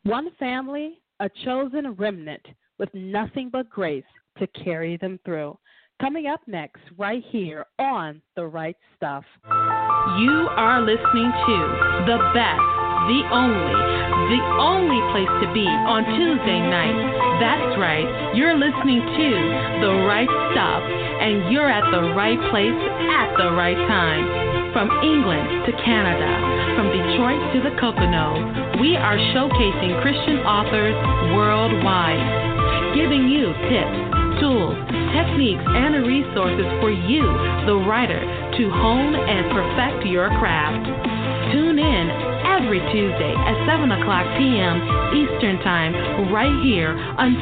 One family, a chosen remnant with nothing but grace to carry them through. Coming up next, right here on The Right Stuff. You are listening to the best, the only place to be on Tuesday night. That's right, you're listening to The Right Stuff, and you're at the right place at the right time. From England to Canada, from Detroit to the Poconos, we are showcasing Christian authors worldwide, giving you tips, tools, techniques, and resources for you, the writer, to hone and perfect your craft. Tune in every Tuesday at 7 o'clock p.m. Eastern Time right here on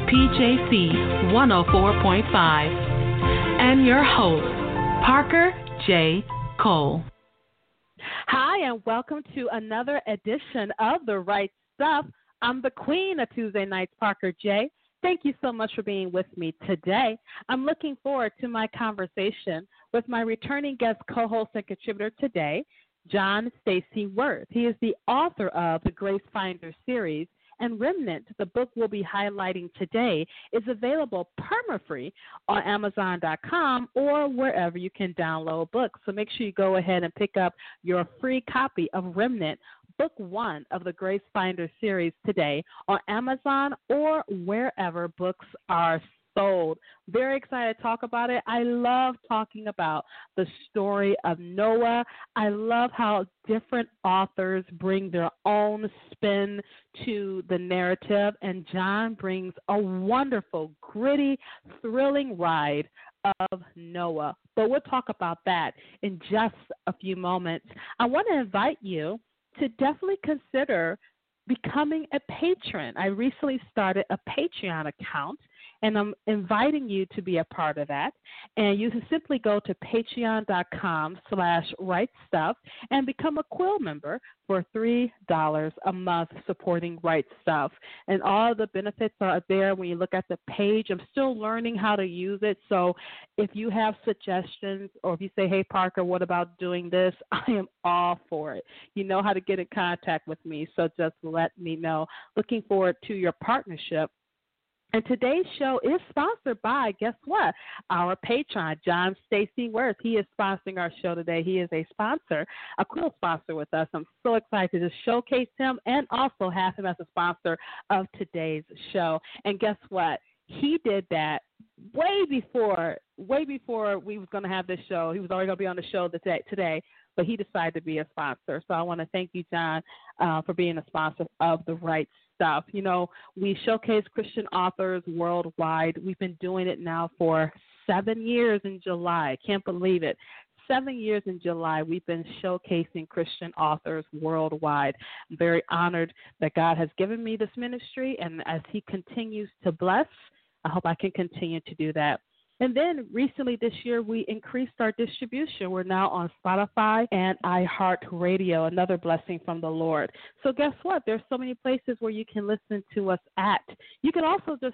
WPJC 104.5. And your host, Parker J. Cole. Hi, and welcome to another edition of The Right Stuff. I'm the queen of Tuesday nights, Parker J. Thank you so much for being with me today. I'm looking forward to my conversation with my returning guest co-host and contributor today, John Stacy Worth. He is the author of the Grace Finder series, and Remnant, the book we'll be highlighting today, is available perma-free on Amazon.com or wherever you can download books. So make sure you go ahead and pick up your free copy of Remnant, Book 1 of the Grace Finder series today on Amazon or wherever books are sold. Very excited to talk about it. I love talking about the story of Noah. I love how different authors bring their own spin to the narrative, and John brings a wonderful, gritty, thrilling ride of Noah. But we'll talk about that in just a few moments. I want to invite you to definitely consider becoming a patron. I recently started a Patreon account, and I'm inviting you to be a part of that. And you can simply go to patreon.com/rightstuff and become a Quill member for $3 a month supporting Right Stuff. And all the benefits are there when you look at the page. I'm still learning how to use it. So if you have suggestions or if you say, hey, Parker, what about doing this? I am all for it. You know how to get in contact with me, so just let me know. Looking forward to your partnership. And today's show is sponsored by, guess what, our patron, John Stacy Worth. He is sponsoring our show today. He is a sponsor, a Quill sponsor with us. I'm so excited to showcase him and also have him as a sponsor of today's show. And guess what? He did that way before we was going to have this show. He was already going to be on the show today, but he decided to be a sponsor. So I want to thank you, John, for being a sponsor of The Right Stuff. You know, we showcase Christian authors worldwide. We've been doing it now for 7 years in July. I can't believe it. 7 years in July, we've been showcasing Christian authors worldwide. I'm very honored that God has given me this ministry, and as he continues to bless, I hope I can continue to do that. And then recently this year, we increased our distribution. We're now on Spotify and iHeartRadio, another blessing from the Lord. So guess what? There's so many places where you can listen to us at. You can also just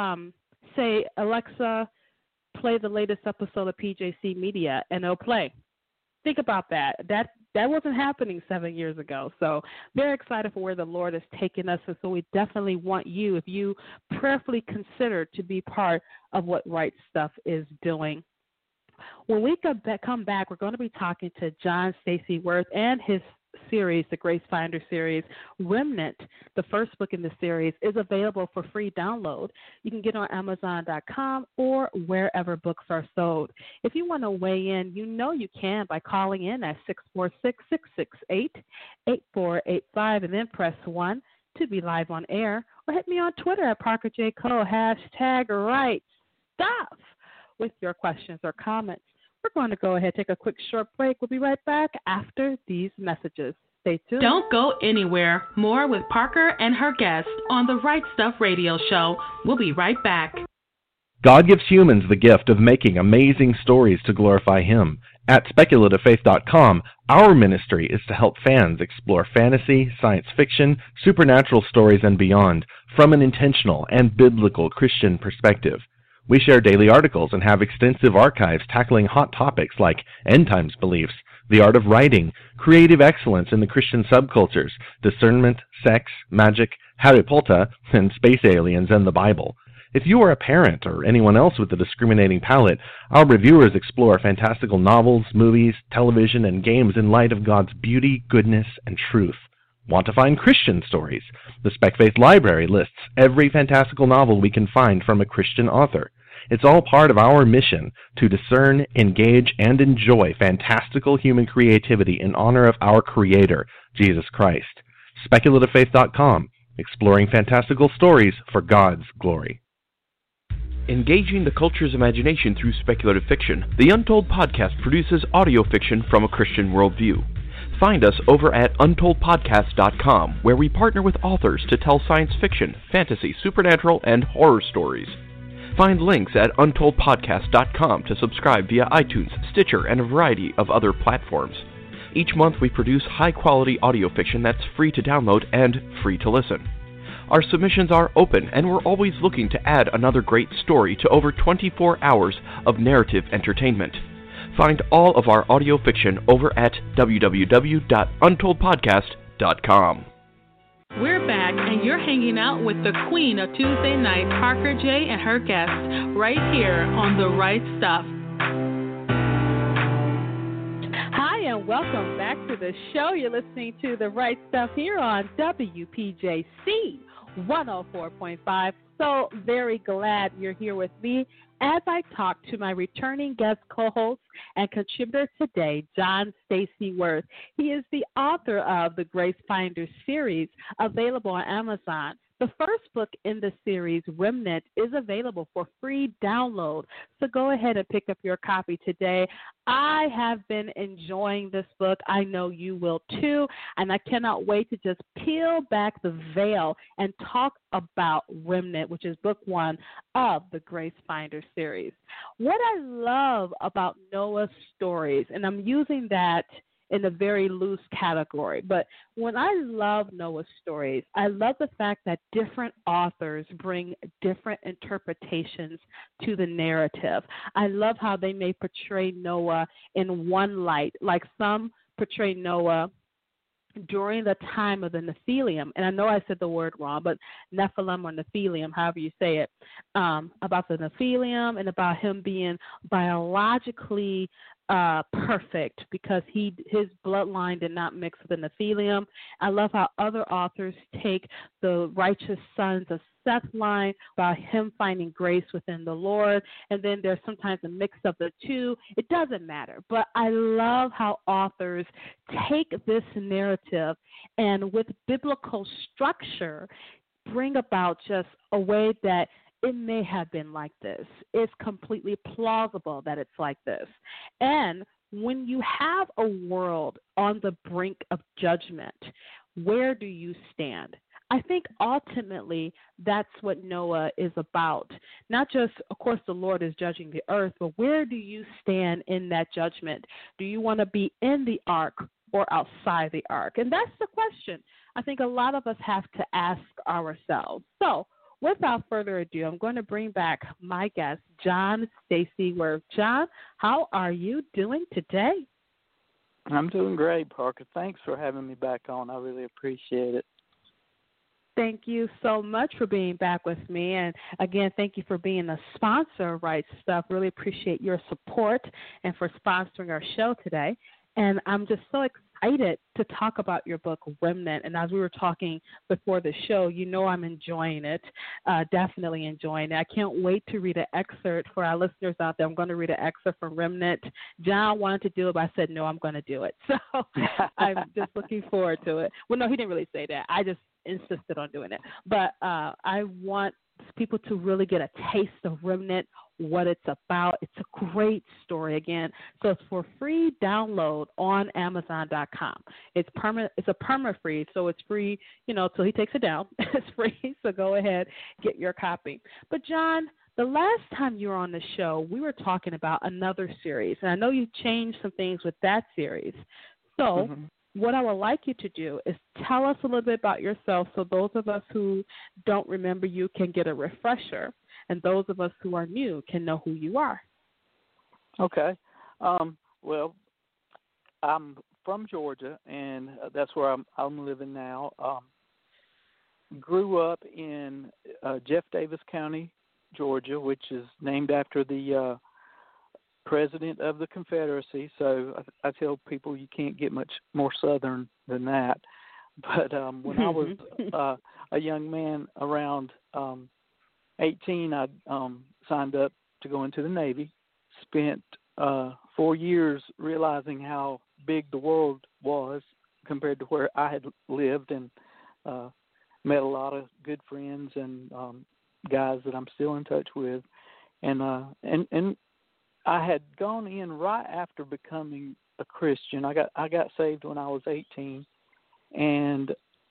say, Alexa, play the latest episode of PJC Media, and it'll play. Think about that. That wasn't happening 7 years ago. So very excited for where the Lord has taken us. And so we definitely want you, if you prayerfully consider to be part of what Right Stuff is doing. When we come back, we're going to be talking to John Stacy Worth and his series, the Grace Finder series. Remnant, the first book in the series, is available for free download. You can get it on Amazon.com or wherever books are sold. If you want to weigh in, you know you can by calling in at 646-668-8485 and then press 1 to be live on air, or hit me on Twitter at Parker J. Cole, #RightStuff, with your questions or comments. We're going to go ahead and take a quick short break. We'll be right back after these messages. Stay tuned. Don't go anywhere. More with Parker and her guests on the Right Stuff Radio Show. We'll be right back. God gives humans the gift of making amazing stories to glorify Him. At SpeculativeFaith.com, our ministry is to help fans explore fantasy, science fiction, supernatural stories, and beyond from an intentional and biblical Christian perspective. We share daily articles and have extensive archives tackling hot topics like end times beliefs, the art of writing, creative excellence in the Christian subcultures, discernment, sex, magic, Harry Potter, and space aliens and the Bible. If you are a parent or anyone else with a discriminating palate, our reviewers explore fantastical novels, movies, television, and games in light of God's beauty, goodness, and truth. Want to find Christian stories? The Spec Faith Library lists every fantastical novel we can find from a Christian author. It's all part of our mission to discern, engage, and enjoy fantastical human creativity in honor of our Creator, Jesus Christ. SpeculativeFaith.com, exploring fantastical stories for God's glory. Engaging the culture's imagination through speculative fiction, the Untold Podcast produces audio fiction from a Christian worldview. Find us over at untoldpodcast.com, where we partner with authors to tell science fiction, fantasy, supernatural, and horror stories. Find links at untoldpodcast.com to subscribe via iTunes, Stitcher, and a variety of other platforms. Each month we produce high-quality audio fiction that's free to download and free to listen. Our submissions are open, and we're always looking to add another great story to over 24 hours of narrative entertainment. Find all of our audio fiction over at www.untoldpodcast.com. We're back, and you're hanging out with the queen of Tuesday night, Parker J. and her guests, right here on The Right Stuff. Hi, and welcome back to the show. You're listening to The Right Stuff here on WPJC 104.5. So very glad you're here with me as I talk to my returning guest co-host and contributor today, John Stacy Worth. He is the author of the Grace Finder series, available on Amazon. The first book in the series, Remnant, is available for free download, so go ahead and pick up your copy today. I have been enjoying this book. I know you will too, and I cannot wait to just peel back the veil and talk about Remnant, which is book one of the Grace Finder series. What I love about Noah's stories, and I'm using that in a very loose category, but when I love Noah's stories, I love the fact that different authors bring different interpretations to the narrative. I love how they may portray Noah in one light, like some portray Noah during the time of the Nephilim, and I know I said the word wrong, but Nephilim or Nephilim, however you say it, about the Nephilim and about him being biologically perfect because his bloodline did not mix with the Nephilim. I love how other authors take the righteous sons of Seth line about him finding grace within the Lord, and then there's sometimes a mix of the two. It doesn't matter, but I love how authors take this narrative and with biblical structure bring about just a way that it may have been like this. It's completely plausible that it's like this. And when you have a world on the brink of judgment, where do you stand? I think ultimately that's what Noah is about. Not just, of course, the Lord is judging the earth, but where do you stand in that judgment? Do you want to be in the ark or outside the ark? And that's the question I think a lot of us have to ask ourselves. So without further ado, I'm going to bring back my guest, John Stacy Worth. John, how are you doing today? I'm doing great, Parker. Thanks for having me back on. I really appreciate it. Thank you so much for being back with me. And, again, thank you for being a sponsor of Right Stuff. Really appreciate your support and for sponsoring our show today. And I'm just so excited to talk about your book, Remnant. And as we were talking before the show, you know I'm enjoying it, definitely enjoying it. I can't wait to read an excerpt for our listeners out there. I'm going to read an excerpt from Remnant. John wanted to do it, but I said, no, I'm going to do it. So I'm just looking forward to it. Well, no, he didn't really say that. I just insisted on doing it. But I want people to really get a taste of Remnant, what it's about. It's a great story, again. So it's for free download on Amazon.com. It's a perma-free, so it's free, till he takes it down. It's free, so go ahead, get your copy. But, John, the last time you were on the show, we were talking about another series, and I know you changed some things with that series. So what I would like you to do is tell us a little bit about yourself so those of us who don't remember you can get a refresher, and those of us who are new can know who you are. Okay. Well, I'm from Georgia, and that's where I'm living now. Grew up in Jeff Davis County, Georgia, which is named after the president of the Confederacy. So I tell people you can't get much more southern than that. But when I was a young man around 18, I signed up to go into the Navy. Spent 4 years realizing how big the world was compared to where I had lived, and met a lot of good friends and guys that I'm still in touch with. And I had gone in right after becoming a Christian. I got saved when I was 18, and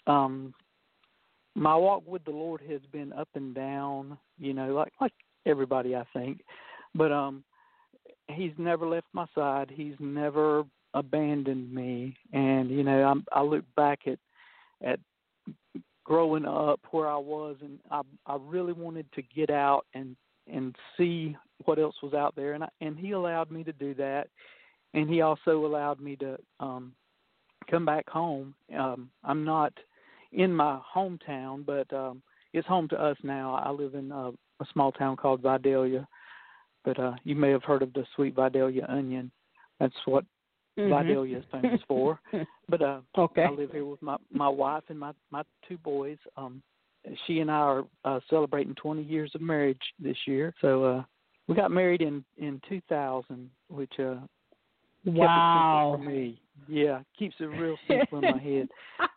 my walk with the Lord has been up and down, like everybody, I think. But He's never left my side. He's never abandoned me. And I look back at growing up where I was, and I really wanted to get out and see what else was out there, and He allowed me to do that. And He also allowed me to come back home. I'm not in my hometown, but it's home to us now. I live in a small town called Vidalia, but you may have heard of the sweet Vidalia onion. That's what Vidalia is famous for. But okay. I live here with my wife and my two boys. She and I are celebrating 20 years of marriage this year. So we got married in 2000, which kept it simple for me. Yeah, keeps it real simple in my head.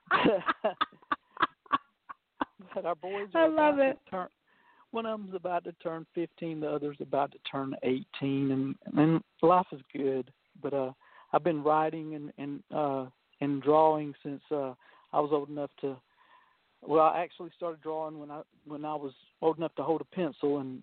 But our boys are one of them's about to turn 15, the other's about to turn 18, and life is good. But I've been writing and drawing since I was old enough to. Well, I actually started drawing when I was old enough to hold a pencil, and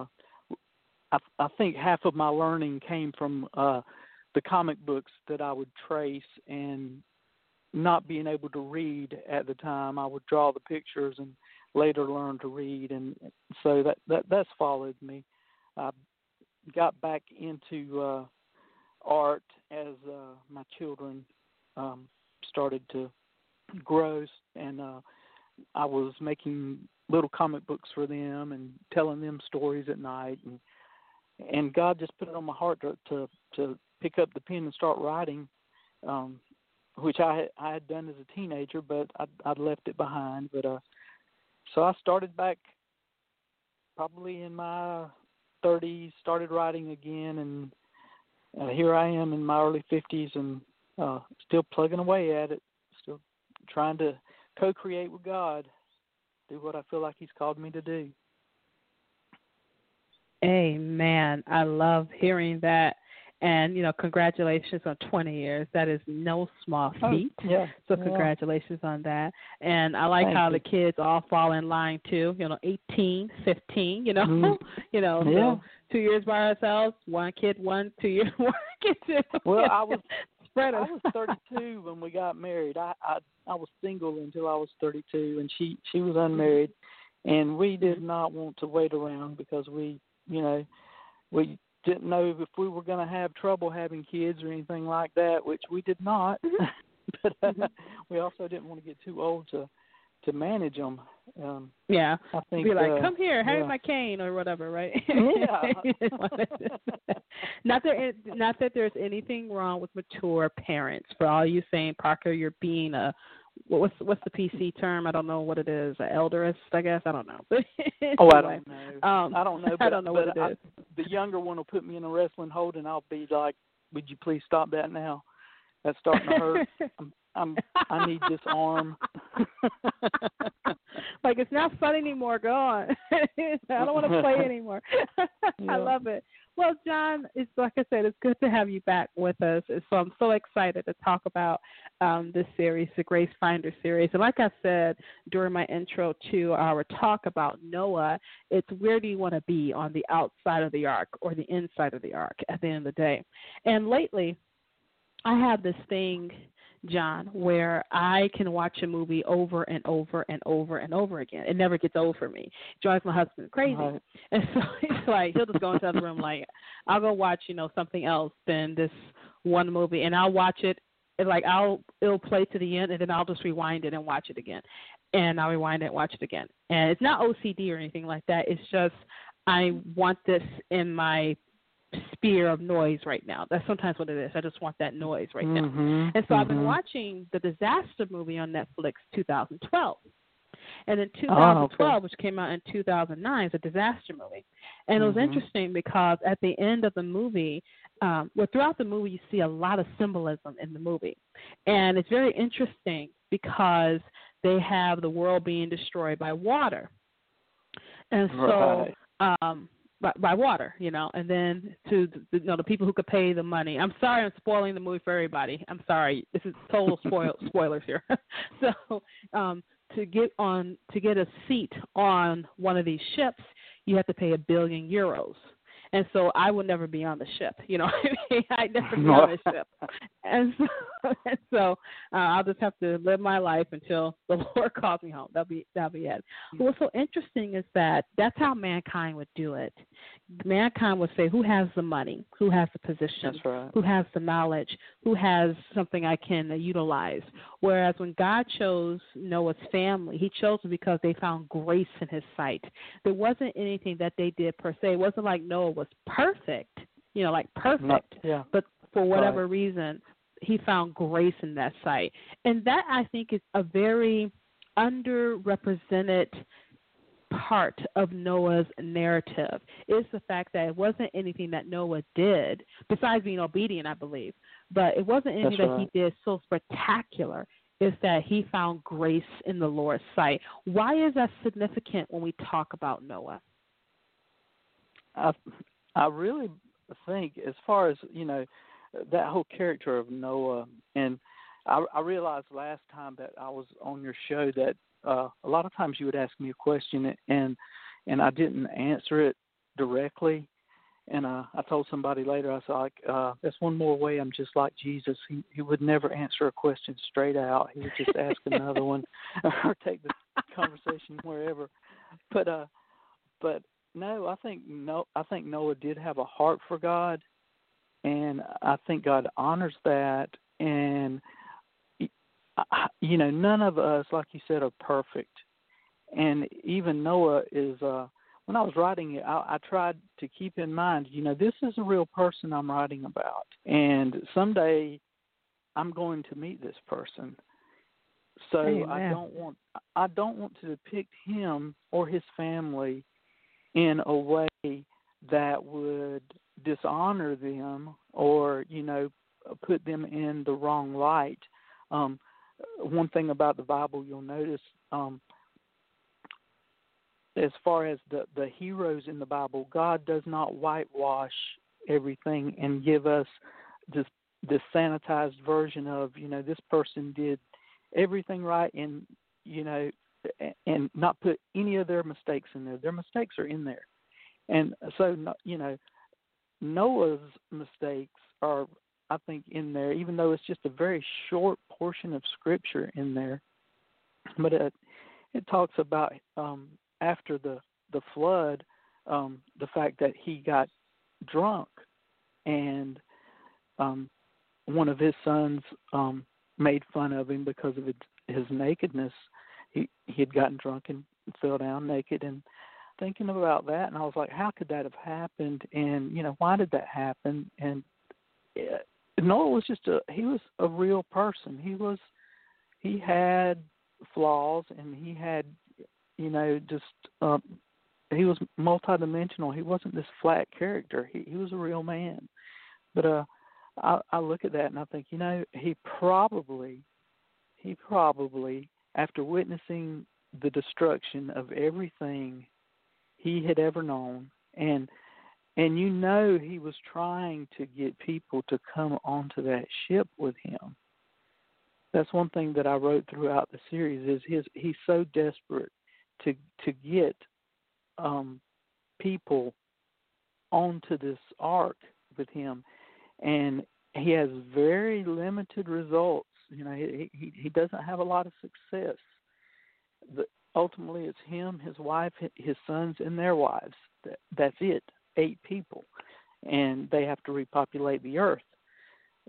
I think half of my learning came from the comic books that I would trace, and not being able to read at the time, I would draw the pictures and later learn to read, and so that's followed me. I got back into art as my children started to grow, and I was making little comic books for them and telling them stories at night, and God just put it on my heart to pick up the pen and start writing, which I had done as a teenager, but I'd left it behind. But so I started back probably in my 30s, started writing again, and here I am in my early 50s, and still plugging away at it, still trying to co-create with God, do what I feel like He's called me to do. Amen. I love hearing that. And, congratulations on 20 years. That is no small feat. Oh, yeah. So congratulations on that. And I like how the kids all fall in line, too. 18, 15, so 2 years by ourselves, 1 kid, 1, 2 years, 1 kid, 2. Well, I was 32 when we got married. I was single until I was 32, and she was unmarried. And we did not want to wait around because we didn't know if we were going to have trouble having kids or anything like that, which we did not. But we also didn't want to get too old to manage them. I think be like, come here, have my cane or whatever, right? Yeah. Not that there's anything wrong with mature parents. For all you saying, Parker, you're being what's the PC term? I don't know what it is. An elderist, I guess. I don't know. I don't know. I don't know. But, I don't know what it is. The younger one will put me in a wrestling hold, and I'll be like, "Would you please stop that now? That's starting to hurt. I need this arm." Like, it's not fun anymore. Go on. I don't want to play anymore. I love it. Well, John, it's like I said, it's good to have you back with us. So I'm so excited to talk about this series, the Grace Finder series. And like I said during my intro to our talk about Noah, it's where do you want to be, on the outside of the ark or the inside of the ark at the end of the day. And lately, I have this thing, John, where I can watch a movie over and over and over and over again. It never gets old for me. It drives my husband crazy. Right. And so he's like, he'll just go into the other room like, I'll go watch, something else than this one movie, and I'll watch it. Like it'll play to the end, and then I'll just rewind it and watch it again, and I'll rewind it and watch it again. And it's not OCD or anything like that. It's just I want this in my sphere of noise right now. That's sometimes what it is. I just want that noise right now. And so I've been watching the Disaster movie on Netflix 2012. And in 2012, which came out in 2009, it's a disaster movie. And it was interesting because at the end of the movie, throughout the movie, you see a lot of symbolism in the movie. And it's very interesting because they have the world being destroyed by water. And so, by water, and then to the people who could pay the money. I'm sorry I'm spoiling the movie for everybody. I'm sorry. This is total spoilers here. So to get a seat on one of these ships, you have to pay €1 billion. And so I would never be on the ship. I'd never be on the ship. And so I'll just have to live my life until the Lord calls me home. That'll be it. But what's so interesting is that that's how mankind would do it. Mankind would say, who has the money? Who has the position? That's right. Who has the knowledge? Who has something I can utilize? Whereas when God chose Noah's family, he chose them because they found grace in his sight. There wasn't anything that they did per se. It wasn't like Noah was perfect, perfect. But for whatever reason, he found grace in that sight. And that, I think, is a very underrepresented part of Noah's narrative, is the fact that it wasn't anything that Noah did, besides being obedient, I believe, but it wasn't anything that he did so spectacular. Is that he found grace in the Lord's sight. Why is that significant when we talk about Noah? I really think, as far as, that whole character of Noah, and I realized last time that I was on your show that a lot of times you would ask me a question and I didn't answer it directly. And I told somebody later, I said, that's one more way I'm just like Jesus. He would never answer a question straight out. He would just ask another one or take the conversation wherever. But no, I think Noah did have a heart for God, and I think God honors that. And none of us, like you said, are perfect. And even Noah is. When I was writing it, I tried to keep in mind, this is a real person I'm writing about, and someday I'm going to meet this person. So Amen. I don't want to depict him or his family in a way that would dishonor them or, put them in the wrong light. One thing about the Bible you'll notice, as far as the heroes in the Bible, God does not whitewash everything and give us this sanitized version of, this person did everything right and, and not put any of their mistakes in there. Their mistakes are in there. And so, Noah's mistakes are, I think, in there, even though it's just a very short portion of Scripture in there. But it talks about after the flood, the fact that he got drunk, and one of his sons made fun of him because of his nakedness. He had gotten drunk and fell down naked, and thinking about that, and I was like, how could that have happened? And why did that happen? And Noah was he was a real person. He had flaws, and he had he was multidimensional. He wasn't this flat character. He was a real man. But I look at that and I think, he probably, after witnessing the destruction of everything he had ever known, and he was trying to get people to come onto that ship with him. That's one thing that I wrote throughout the series is he's so desperate to get people onto this ark with him, and he has very limited results. He doesn't have a lot of success. Ultimately, it's him, his wife, his sons, and their wives. That's it, 8 people, and they have to repopulate the earth.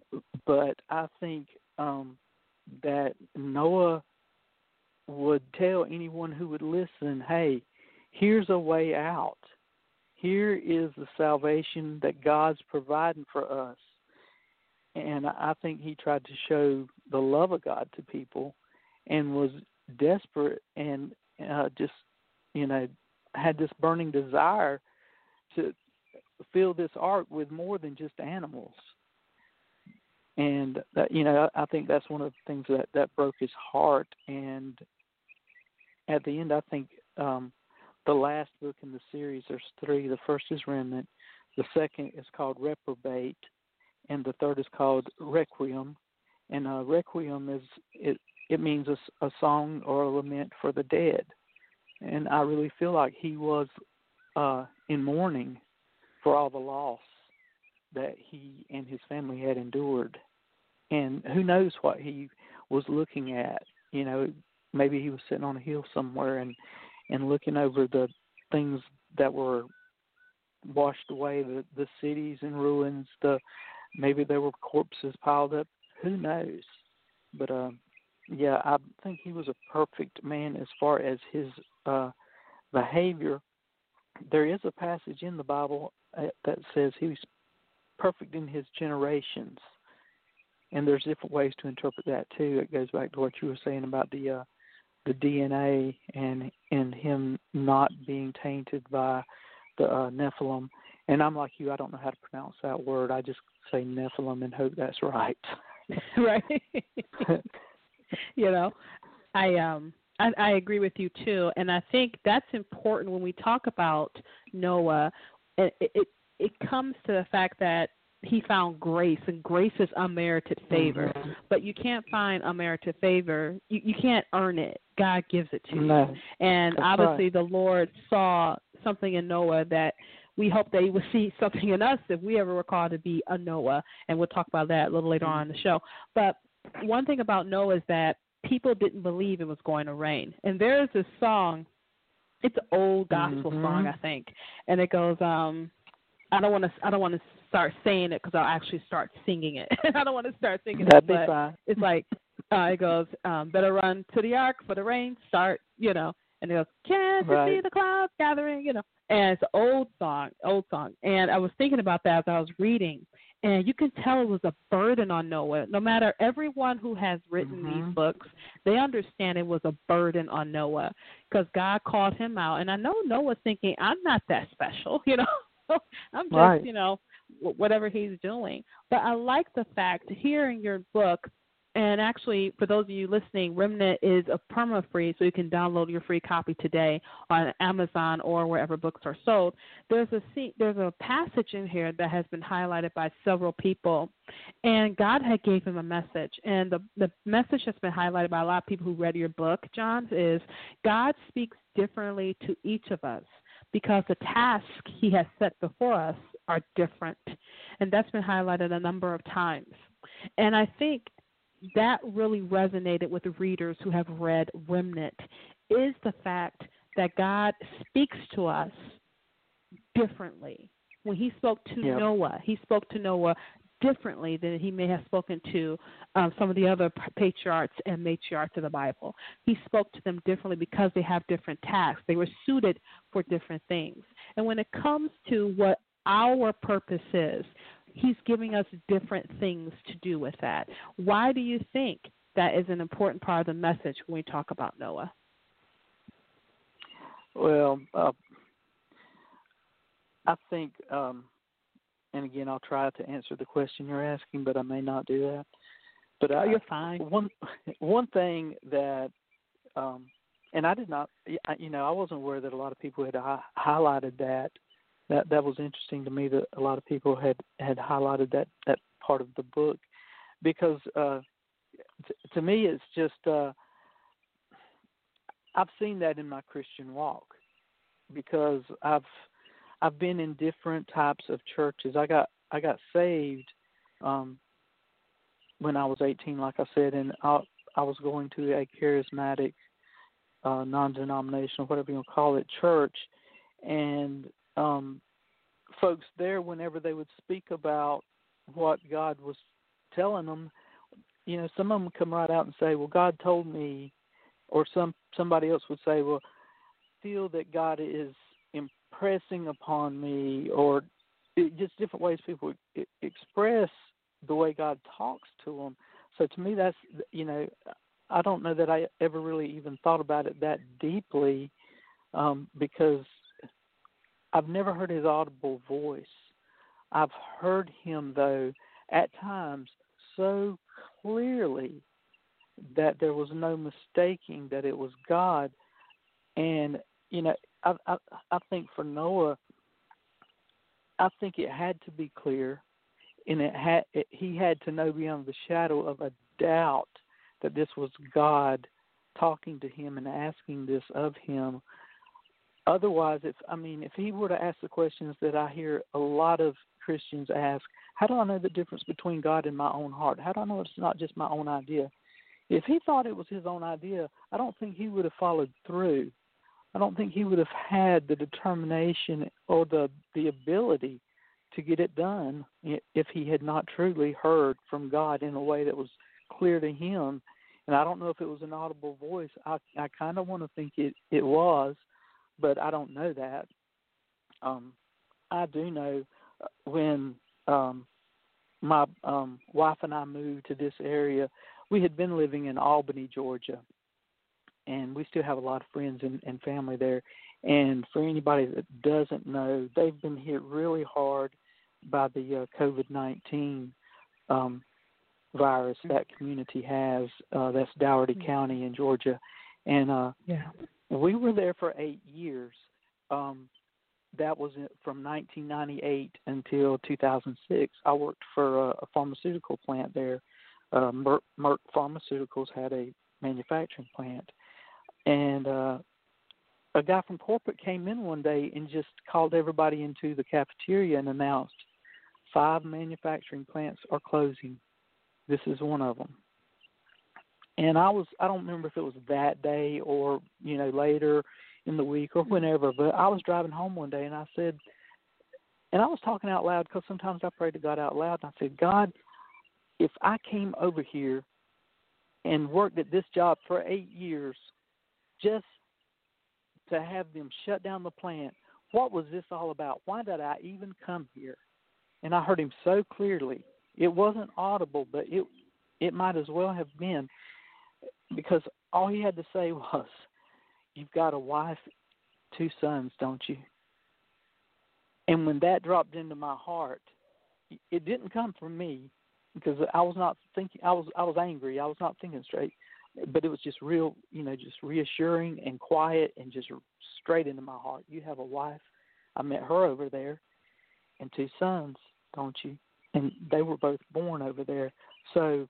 but I think that Noah would tell anyone who would listen, hey, here's a way out. Here is the salvation that God's providing for us. And I think he tried to show the love of God to people and was desperate and just, had this burning desire to fill this ark with more than just animals. And, I think that's one of the things that broke his heart. And at the end, I think the last book in the series, there's 3. The first is Remnant. The second is called Reprobate. And the third is called Requiem. And Requiem it means a song or a lament for the dead. And I really feel like he was in mourning for all the loss that he and his family had endured. And who knows what he was looking at. Maybe he was sitting on a hill somewhere and looking over the things that were washed away, the cities in ruins, maybe there were corpses piled up. Who knows? But, I think he was a perfect man as far as his behavior. There is a passage in the Bible that says he was perfect in his generations. And there's different ways to interpret that, too. It goes back to what you were saying about the DNA and him not being tainted by the Nephilim. And I'm like you, I don't know how to pronounce that word. I just say Nephilim and hope that's right. Right. I agree with you too, and I think that's important when we talk about Noah. It comes to the fact that he found grace, and grace is unmerited favor. Mm-hmm. But you can't find unmerited favor. You can't earn it. God gives it to you. And that's obviously right. The Lord saw something in Noah that we hope that he would see something in us if we ever were called to be a Noah. And we'll talk about that a little later on in the show. But one thing about Noah is that people didn't believe it was going to rain. And there's this song. It's an old gospel song, I think. And it goes, I don't want to start saying it because I'll actually start singing it. I don't want to start singing That'd it, be but fine. It's like it goes, better run to the ark for the rain start, and it goes, can't you see the clouds gathering, And it's an old song. And I was thinking about that as I was reading, and you can tell it was a burden on Noah. No matter everyone who has written these books, they understand it was a burden on Noah because God called him out. And I know Noah's thinking, I'm not that special, I'm just, whatever he's doing. But I like the fact here in your book, and actually for those of you listening, Remnant is a perma-free, so you can download your free copy today on Amazon or wherever books are sold. There's a passage in here that has been highlighted by several people, and God had gave him a message. And the message that's been highlighted by a lot of people who read your book, John, is God speaks differently to each of us, because the tasks he has set before us are different. And that's been highlighted a number of times. And I think that really resonated with the readers who have read Remnant, is the fact that God speaks to us differently. When he spoke to Noah, he spoke to Noah differently than he may have spoken to some of the other patriarchs and matriarchs of the Bible. He spoke to them differently because they have different tasks. They were suited for different things. And when it comes to what our purpose is, he's giving us different things to do with that. Why do you think that is an important part of the message when we talk about Noah? Well, I think and again, I'll try to answer the question you're asking, but I may not do that. But you're fine. One thing that, and I did not, I wasn't aware that a lot of people had highlighted that. That was interesting to me that a lot of people had highlighted that part of the book, because to me it's just I've seen that in my Christian walk, because I've been in different types of churches. I got saved when I was 18, like I said, and I was going to a charismatic, non-denominational, whatever you want to call it, church, and folks there, whenever they would speak about what God was telling them, some of them come right out and say, well, God told me, or somebody else would say, well, I feel that God is impressing upon me, or just different ways people express the way God talks to them. So to me, that's, I don't know that I ever really even thought about it that deeply, because I've never heard his audible voice. I've heard him, though, at times so clearly that there was no mistaking that it was God. And, I think for Noah, I think it had to be clear, and he had to know beyond the shadow of a doubt that this was God talking to him and asking this of him. Otherwise, if he were to ask the questions that I hear a lot of Christians ask, how do I know the difference between God and my own heart? How do I know it's not just my own idea? If he thought it was his own idea, I don't think he would have followed through. I don't think he would have had the determination or the ability to get it done if he had not truly heard from God in a way that was clear to him. And I don't know if it was an audible voice. I kind of want to think it was, but I don't know that. I do know when my wife and I moved to this area, we had been living in Albany, Georgia, and we still have a lot of friends and family there. And for anybody that doesn't know, they've been hit really hard by the COVID-19 virus that community has. That's Dougherty County in Georgia. And we were there for 8 years. That was from 1998 until 2006. I worked for a pharmaceutical plant there. Merck Pharmaceuticals had a manufacturing plant. And a guy from corporate came in one day and just called everybody into the cafeteria and announced 5 manufacturing plants are closing. This is one of them. And I don't remember if it was that day or, later in the week or whenever, but I was driving home one day and I said, and I was talking out loud because sometimes I pray to God out loud, and I said, God, if I came over here and worked at this job for 8 years just to have them shut down the plant, what was this all about? Why did I even come here? And I heard him so clearly. It wasn't audible, but it might as well have been, because all he had to say was, you've got a wife, 2 sons, don't you? And when that dropped into my heart, it didn't come from me, because I was not thinking. I was angry. I was not thinking straight. But it was just real, just reassuring and quiet and just straight into my heart. You have a wife. I met her over there, and 2 sons, don't you? And they were both born over there. So,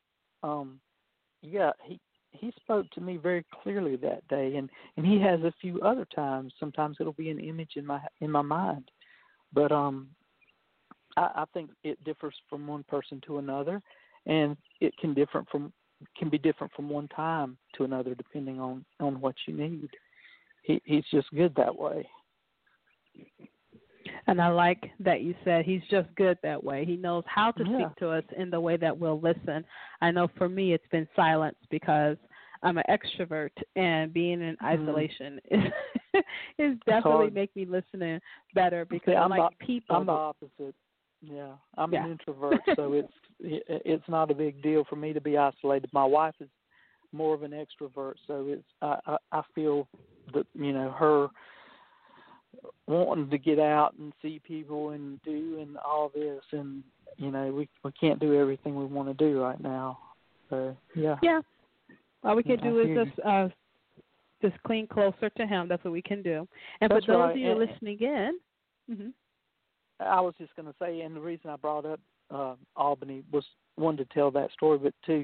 he spoke to me very clearly that day, and he has a few other times. Sometimes it'll be an image in my mind, but I think it differs from one person to another, and it can be different from one time to another depending on what you need. He's just good that way. And I like that you said he's just good that way. He knows how to speak to us in the way that we'll listen. I know for me it's been silence because I'm an extrovert, and being in isolation is definitely make me listen better because I like people. I'm the opposite. Yeah, I'm an introvert, so it's not a big deal for me to be isolated. My wife is more of an extrovert, so I feel that her wanting to get out and see people and do and all this, and we can't do everything we want to do right now. So all we can do is just cling closer to him. That's what we can do. And for those of you listening in, I was just going to say, and the reason I brought up Albany was one to tell that story, but two,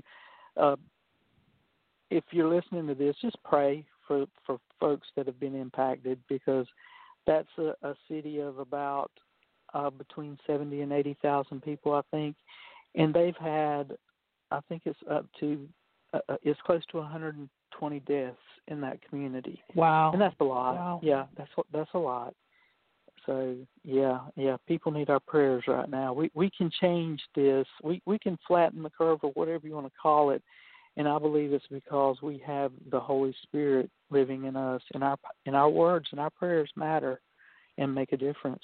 if you're listening to this, just pray for folks that have been impacted, because that's a city of about between 70 and 80,000 people, I think, and they've had, I think it's up to, it's close to 120 deaths in that community. Wow. And that's a lot. Wow. Yeah, that's a lot. So yeah, people need our prayers right now. We can change this. We can flatten the curve or whatever you want to call it. And I believe it's because we have the Holy Spirit living in us, and our words and our prayers matter and make a difference.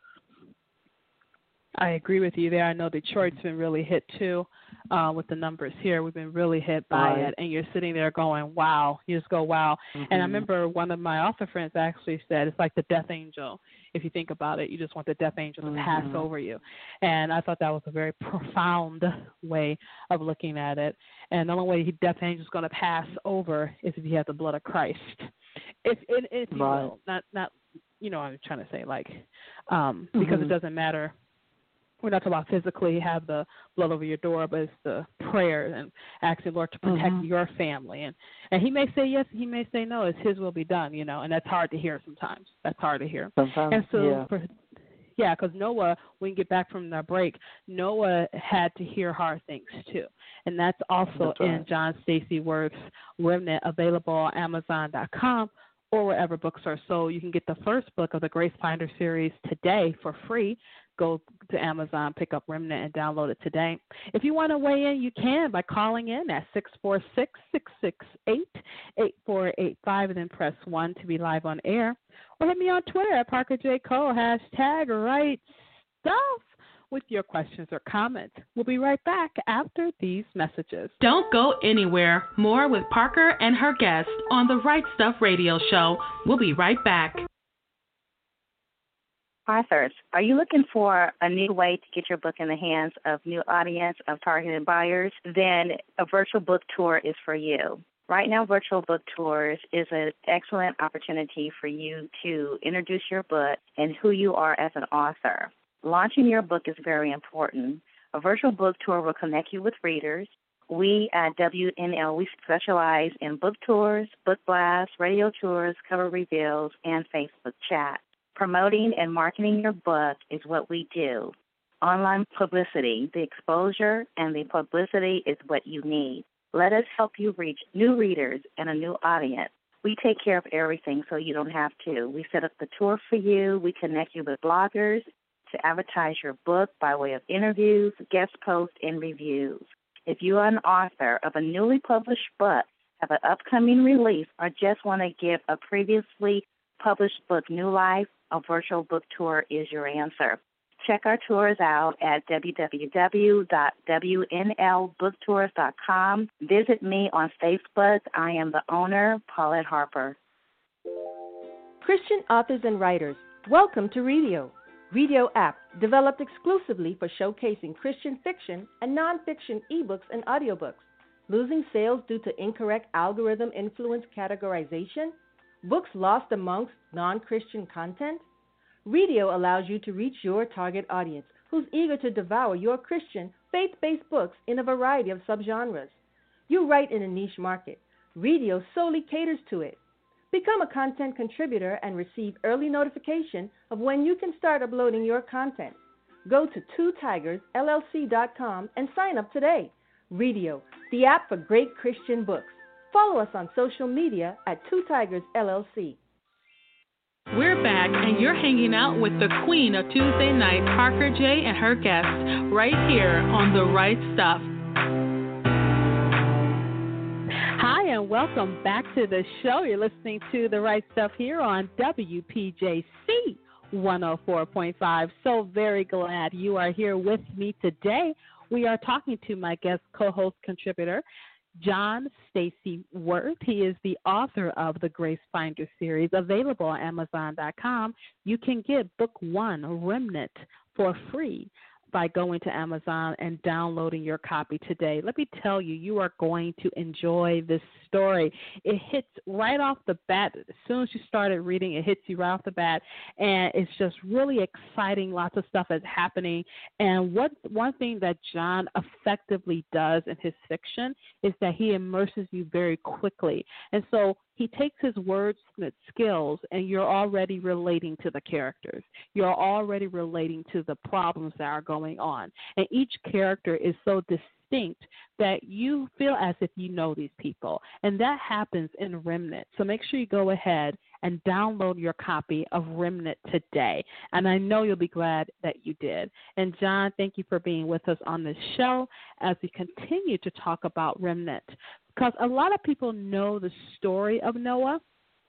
I agree with you there. I know Detroit's been really hit too with the numbers here. We've been really hit by it, and you're sitting there going, wow. You just go, wow. Mm-hmm. And I remember one of my author friends actually said it's like the death angel. If you think about it, you just want the death angel to pass over you. And I thought that was a very profound way of looking at it. And the only way the death angel is going to pass over is if you have the blood of Christ. If you will, not you know what I'm trying to say, like because it doesn't matter. We're not talking about physically have the blood over your door, but it's the prayer and asking the Lord to protect your family. And he may say yes, he may say no. It's his will be done, you know, and that's hard to hear sometimes. That's hard to hear. Sometimes, and so, because Noah, when we get back from the break, Noah had to hear hard things too. And that's also in John Stacey Worth's Remnant, available on Amazon.com or wherever books are sold. You can get the first book of the Grace Finder series today for free. Go to Amazon, pick up Remnant, and download it today. If you want to weigh in, you can by calling in at 646-668-8485 and then press 1 to be live on air. Or hit me on Twitter at Parker J. Cole, #RightStuff with your questions or comments. We'll be right back after these messages. Don't go anywhere. More with Parker and her guests on the Right Stuff Radio Show. We'll be right back. Authors, are you looking for a new way to get your book in the hands of new audience of targeted buyers? Then a virtual book tour is for you. Right now, virtual book tours is an excellent opportunity for you to introduce your book and who you are as an author. Launching your book is very important. A virtual book tour will connect you with readers. We at WNL, we specialize in book tours, book blasts, radio tours, cover reveals, and Facebook chat. Promoting and marketing your book is what we do. Online publicity, the exposure and the publicity is what you need. Let us help you reach new readers and a new audience. We take care of everything so you don't have to. We set up the tour for you. We connect you with bloggers to advertise your book by way of interviews, guest posts, and reviews. If you are an author of a newly published book, have an upcoming release, or just want to give a previously published book new life, a virtual book tour is your answer. Check our tours out at www.wnlbooktours.com. Visit me on Facebook. I am the owner, Paulette Harper. Christian authors and writers, welcome to Redio. Redio app, developed exclusively for showcasing Christian fiction and nonfiction ebooks and audiobooks. Losing sales due to incorrect algorithm-influenced categorization? Books lost amongst non-Christian content? Redio allows you to reach your target audience who's eager to devour your Christian, faith-based books in a variety of subgenres. You write in a niche market. Redio solely caters to it. Become a content contributor and receive early notification of when you can start uploading your content. Go to twotigersllc.com and sign up today. Redio, the app for great Christian books. Follow us on social media at Two Tigers LLC. We're back, and you're hanging out with the queen of Tuesday night, Parker J. and her guests, right here on The Right Stuff. Hi, and welcome back to the show. You're listening to The Right Stuff here on WPJC 104.5. So very glad you are here with me today. We are talking to my guest co-host contributor, John Stacey Worth. He is the author of the Grace Finder series, available on Amazon.com. You can get book 1, Remnant, for free by going to Amazon and downloading your copy today. Let me tell you, you are going to enjoy this story. It hits right off the bat. As soon as you started reading, it hits you right off the bat, and it's just really exciting. Lots of stuff is happening. And one thing that John effectively does in his fiction is that he immerses you very quickly. And so he takes his wordsmith skills, and you're already relating to the characters. You're already relating to the problems that are going on. And each character is so distinct distinct that you feel as if you know these people. And that happens in Remnant. So make sure you go ahead and download your copy of Remnant today. And I know you'll be glad that you did. And John, thank you for being with us on this show as we continue to talk about Remnant. Because a lot of people know the story of Noah.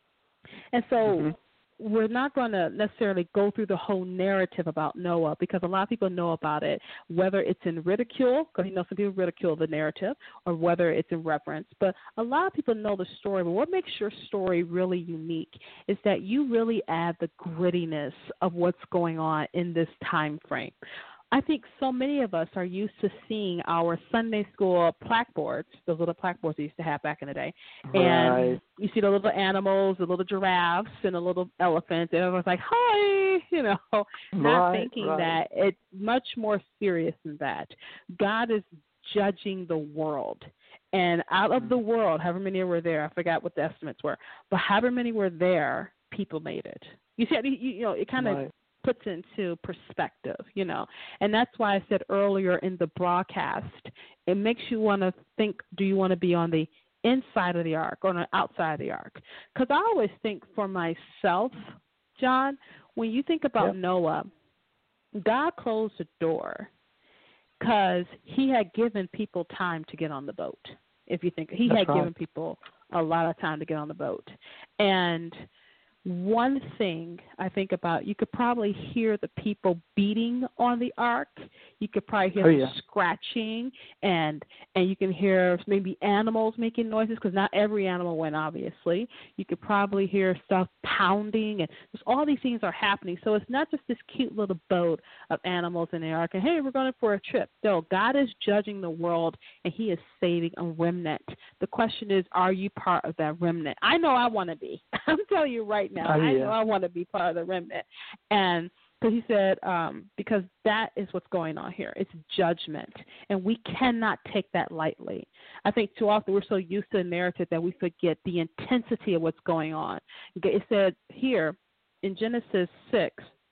And so we're not going to necessarily go through the whole narrative about Noah because a lot of people know about it, whether it's in ridicule, because some people ridicule the narrative, or whether it's in reverence. But a lot of people know the story. But what makes your story really unique is that you really add the grittiness of what's going on in this time frame. I think so many of us are used to seeing our Sunday school plaqueboards, those little plaqueboards we used to have back in the day. Right. And you see the little animals, the little giraffes and the little elephants, and everyone's like, hi, not thinking that it's much more serious than that. God is judging the world. And out of the world, however many were there, I forgot what the estimates were, but however many were there, people made it. You see, it kind of puts into perspective, and that's why I said earlier in the broadcast, it makes you want to think, do you want to be on the inside of the ark or on the outside of the ark? Because I always think for myself, John, when you think about Noah, God closed the door because he had given people time to get on the boat. If you think he had given people a lot of time to get on the boat. And one thing I think about, you could probably hear the people beating on the ark. You could probably hear them scratching, and you can hear maybe animals making noises because not every animal went, obviously. You could probably hear stuff pounding, and just all these things are happening. So it's not just this cute little boat of animals in the ark, and, hey, we're going for a trip. No, God is judging the world, and he is saving a remnant. The question is, are you part of that remnant? I know I want to be. I'm telling you right now. I know I want to be part of the remnant. And so he said, because that is what's going on here. It's judgment, and we cannot take that lightly. I think too often we're so used to the narrative that we forget the intensity of what's going on. It said here in Genesis 6,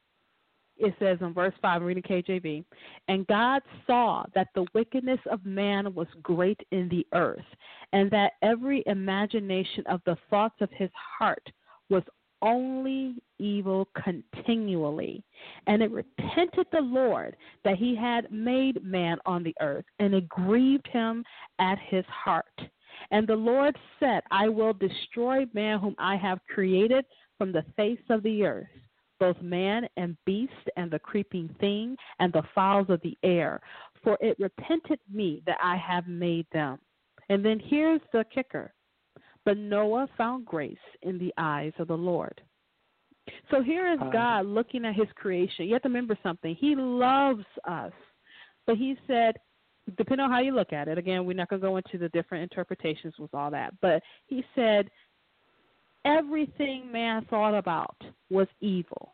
it says in verse 5, I'm reading KJV, and God saw that the wickedness of man was great in the earth, and that every imagination of the thoughts of his heart was only evil continually. And it repented the Lord that he had made man on the earth, and it grieved him at his heart. And the Lord said, I will destroy man whom I have created from the face of the earth, both man and beast and the creeping thing and the fowls of the air, for it repented me that I have made them. And then here's the kicker. But Noah found grace in the eyes of the Lord. So here is God looking at his creation. You have to remember something. He loves us. But he said, depending on how you look at it, again, we're not going to go into the different interpretations with all that, but he said everything man thought about was evil.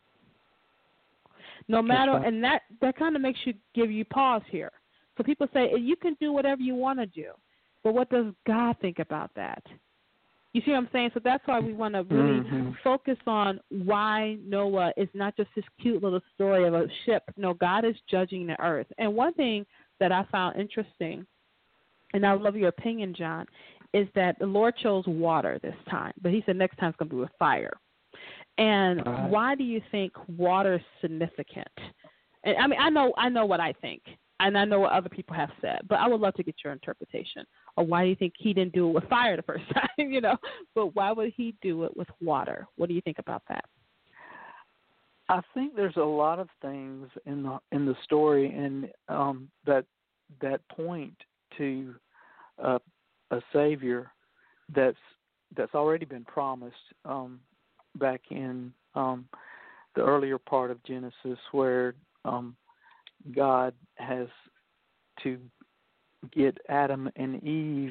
No matter, and that kind of makes you give you pause here. So people say, you can do whatever you want to do, but what does God think about that? You see what I'm saying? So that's why we want to really focus on why Noah is not just this cute little story of a ship. No, God is judging the earth. And one thing that I found interesting, and I love your opinion, John, is that the Lord chose water this time. But he said next time it's going to be with fire. And why do you think water is significant? And I mean, I know what I think, and I know what other people have said, but I would love to get your interpretation. Or why do you think he didn't do it with fire the first time, But why would he do it with water? What do you think about that? I think there's a lot of things in the story and that point to a Savior that's already been promised back in the earlier part of Genesis, where God has to get Adam and Eve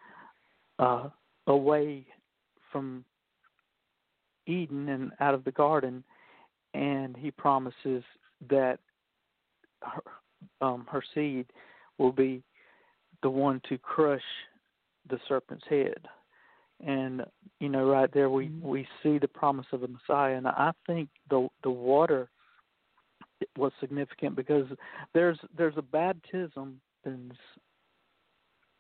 away from Eden and out of the garden, and he promises that her seed will be the one to crush the serpent's head. And right there we see the promise of the Messiah. And I think the water was significant because there's a baptism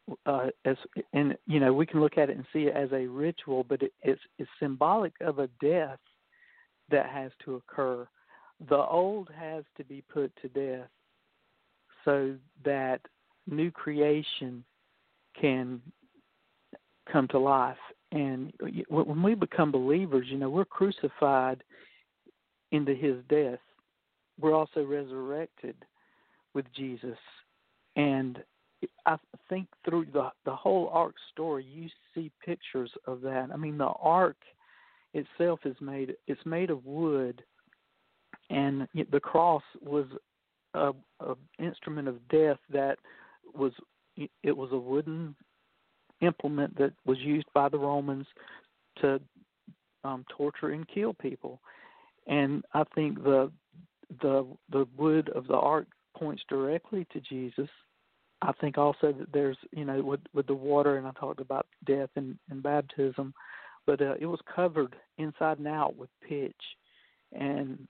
we can look at it and see it as a ritual, but it's symbolic of a death that has to occur. The old has to be put to death so that new creation can come to life. And when we become believers, we're crucified into his death. We're also resurrected with Jesus. And I think through the whole ark story, you see pictures of that. I mean, the ark itself is made of wood, and the cross was a instrument of death that was a wooden implement that was used by the Romans to torture and kill people. And I think the wood of the ark points directly to Jesus. I think also that there's, with the water, and I talked about death and baptism, but it was covered inside and out with pitch. And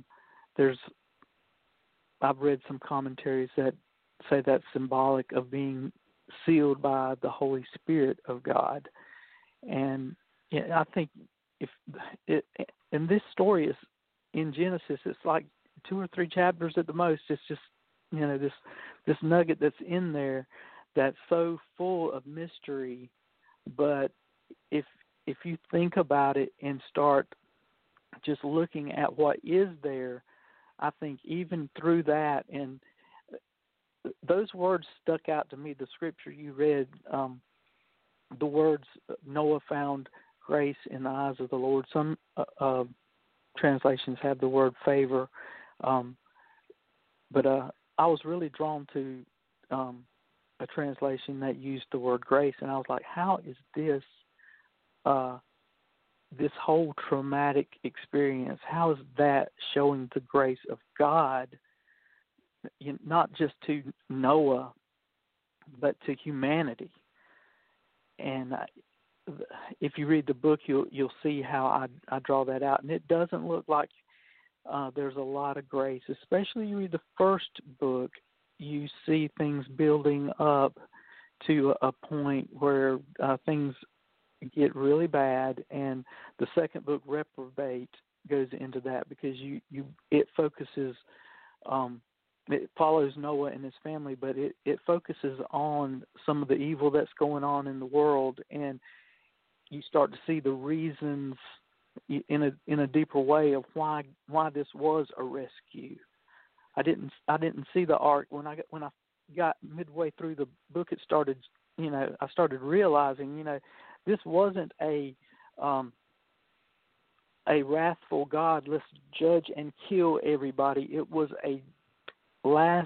I've read some commentaries that say that's symbolic of being sealed by the Holy Spirit of God. And I think and this story is in Genesis, it's like 2 or 3 chapters at the most. It's just, this nugget that's in there that's so full of mystery. But if you think about it and start just looking at what is there, I think even through that, and those words stuck out to me, the scripture you read, the words, Noah found grace in the eyes of the Lord. Some translations have the word favor, but I was really drawn to a translation that used the word grace, and I was like, how is this whole traumatic experience, how is that showing the grace of God, not just to Noah, but to humanity? And if you read the book, you'll see how I draw that out, and it doesn't look like there's a lot of grace. Especially you read the first book, you see things building up to a point where things get really bad, and the second book, Reprobate, goes into that because it focuses, it follows Noah and his family, but it focuses on some of the evil that's going on in the world, and you start to see the reasons in a deeper way of why this was a rescue. I didn't see the ark when I got midway through the book. It started, I started realizing, this wasn't a wrathful God, let's judge and kill everybody. It was a last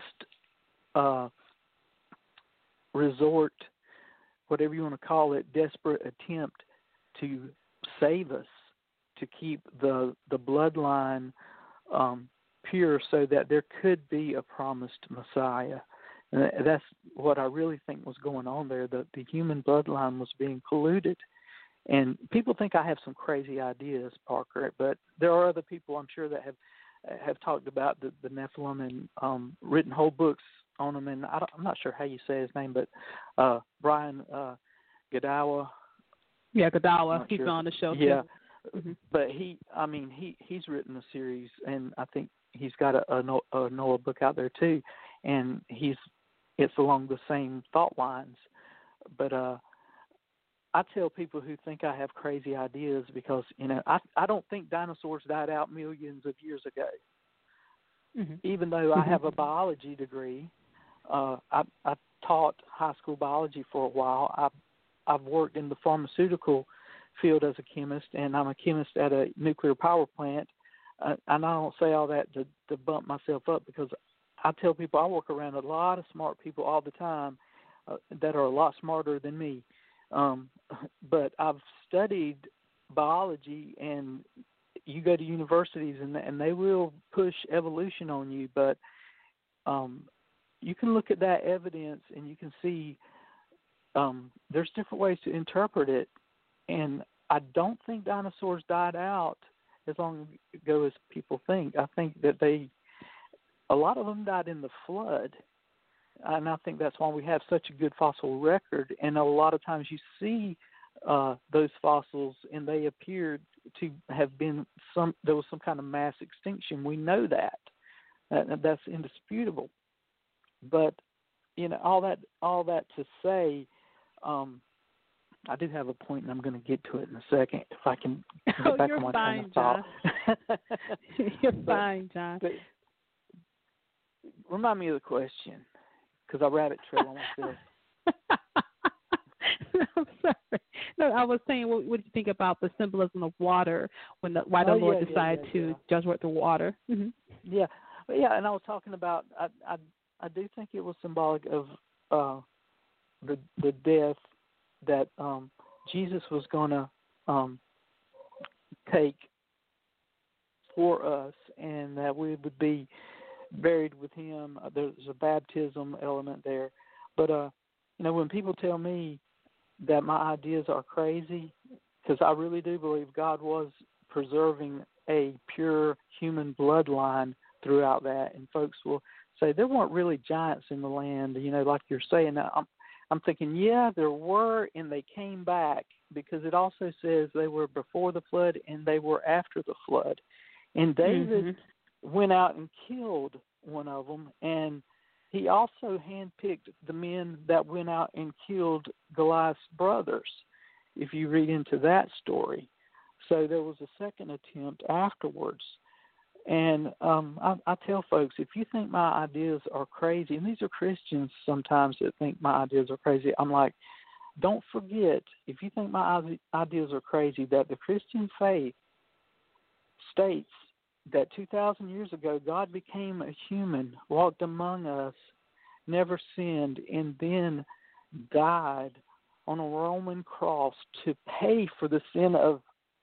resort, whatever you want to call it, desperate attempt to save us, to keep the bloodline pure so that there could be a promised Messiah. And that's what I really think was going on there. The human bloodline was being polluted. And people think I have some crazy ideas, Parker, but there are other people I'm sure that have talked about the Nephilim and written whole books on them. And I'm not sure how you say his name, but Brian Godawa. Yeah, Godawa. He's sure. on the show. Yeah. Too. Mm-hmm. But he's written a series, and I think he's got a Noah book out there too, and it's along the same thought lines. But I tell people who think I have crazy ideas because I don't think dinosaurs died out millions of years ago. Mm-hmm. Even though I have a biology degree, I taught high school biology for a while. I've worked in the pharmaceutical field as a chemist, and I'm a chemist at a nuclear power plant. And I don't say all that to bump myself up because I tell people I work around a lot of smart people all the time that are a lot smarter than me. But I've studied biology, and you go to universities and they will push evolution on you, but you can look at that evidence and you can see there's different ways to interpret it. And I don't think dinosaurs died out as long ago as people think. I think that a lot of them died in the flood, and I think that's why we have such a good fossil record. And a lot of times you see those fossils, and they appear to have been there was some kind of mass extinction. We know that. That's indisputable. But all that to say, I did have a point, and I'm going to get to it in a second if I can get back on my train of thought. You're fine, John. But remind me of the question, because I rabbit trail on myself. I'm sorry. No, I was saying, what do you think about the symbolism of water why the Lord decided to judge with the water? Mm-hmm. Yeah, and I was talking about, I do think it was symbolic of the death that Jesus was going to take for us, and that we would be buried with him. There's a baptism element there. But, when people tell me that my ideas are crazy, because I really do believe God was preserving a pure human bloodline throughout that, and folks will say there weren't really giants in the land, like you're saying. I'm thinking, yeah, there were, and they came back, because it also says they were before the flood and they were after the flood. And David went out and killed one of them, and he also handpicked the men that went out and killed Goliath's brothers, if you read into that story. So there was a second attempt afterwards. And I tell folks, if you think my ideas are crazy, and these are Christians sometimes that think my ideas are crazy, I'm like, don't forget, if you think my ideas are crazy, that the Christian faith states that 2,000 years ago, God became a human, walked among us, never sinned, and then died on a Roman cross to pay for the sin of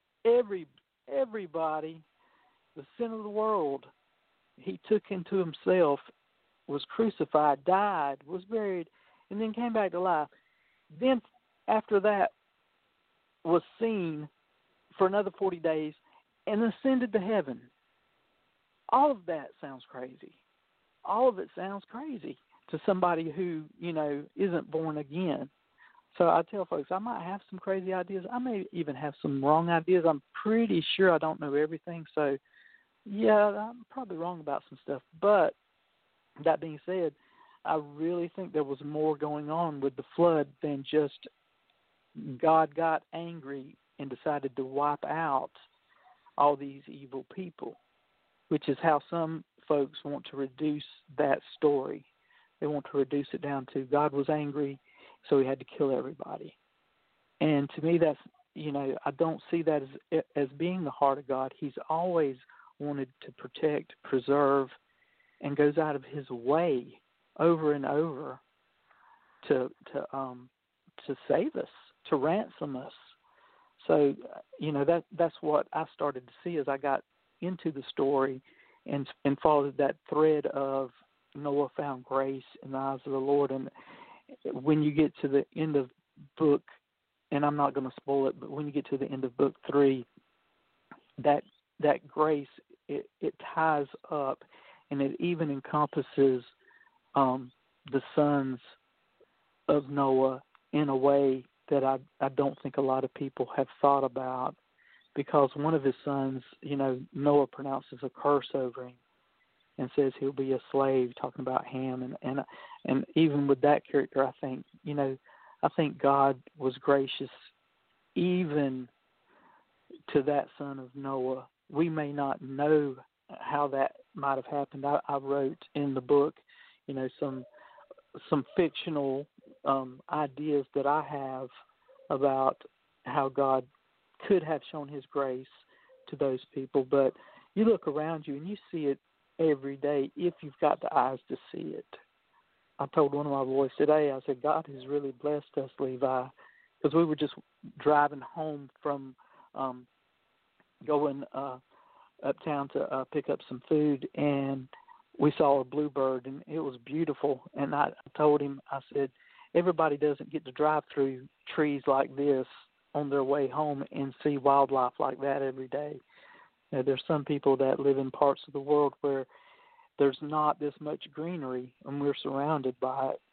everybody, the sin of the world. He took into himself, was crucified, died, was buried, and then came back to life. Then after that was seen for another 40 days and ascended to heaven. All of that sounds crazy. All of it sounds crazy to somebody who, isn't born again. So I tell folks, I might have some crazy ideas. I may even have some wrong ideas. I'm pretty sure I don't know everything. So, yeah, I'm probably wrong about some stuff. But that being said, I really think there was more going on with the flood than just God got angry and decided to wipe out all these evil people, which is how some folks want to reduce that story. They want to reduce it down to God was angry, so he had to kill everybody. And to me, that's, I don't see that as being the heart of God. He's always wanted to protect, preserve, and goes out of his way over and over to save us, to ransom us. So, that's what I started to see as I got into the story and followed that thread of Noah found grace in the eyes of the Lord. And when you get to the end of book, and I'm not going to spoil it, but when you get to the end of book 3, that grace, it ties up, and it even encompasses the sons of Noah in a way that I don't think a lot of people have thought about, because one of his sons, Noah pronounces a curse over him and says he'll be a slave, talking about Ham. And even with that character, I think God was gracious even to that son of Noah. We may not know how that might have happened. I wrote in the book, some fictional ideas that I have about how God could have shown his grace to those people. But you look around you and you see it every day if you've got the eyes to see it. I told one of my boys today, I said, God has really blessed us, Levi, because we were just driving home from going uptown to pick up some food, and we saw a bluebird, and it was beautiful. And I told him, I said, everybody doesn't get to drive through trees like this on their way home and see wildlife like that every day. There's some people that live in parts of the world where there's not this much greenery, and we're surrounded by it.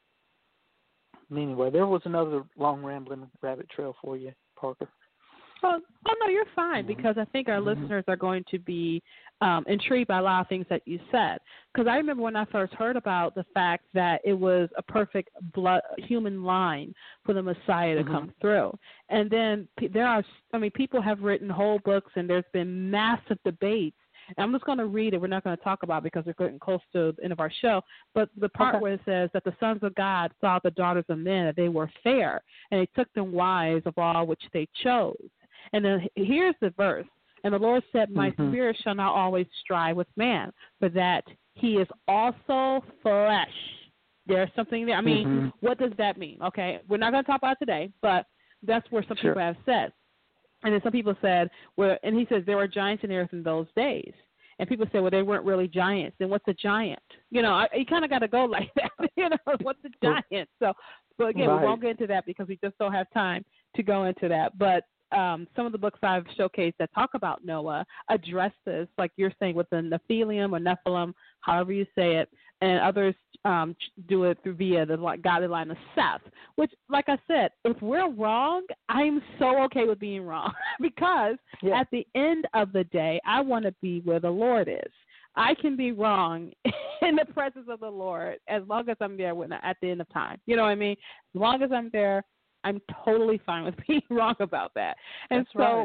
Anyway, there was another long rambling rabbit trail for you, Parker. Oh no, you're fine, because I think our listeners are going to be intrigued by a lot of things that you said. Because I remember when I first heard about the fact that it was a perfect human line for the Messiah to come through. And then people have written whole books, and there's been massive debates. And I'm just going to read it. We're not going to talk about it because we're getting close to the end of our show. But the part where it says that the sons of God saw the daughters of men, that they were fair, and they took them wives of all which they chose. And then here's the verse. And the Lord said, my spirit shall not always strive with man, for that he is also flesh. There's something there. I mean, what does that mean? Okay, we're not going to talk about it today, but that's where some people have said. And then some people said, and he says there were giants in the earth in those days. And people say, well, they weren't really giants. Then what's a giant? You kind of got to go like that. What's a giant? So, but again, we won't get into that because we just don't have time to go into that. But some of the books I've showcased that talk about Noah address this, like you're saying, with the Nephilim or Nephilim, however you say it, and others do it via the godly line of Seth, which, like I said, if we're wrong, I'm so okay with being wrong because at the end of the day, I want to be where the Lord is. I can be wrong in the presence of the Lord as long as I'm there at the end of time. You know what I mean? As long as I'm there, I'm totally fine with being wrong about that. And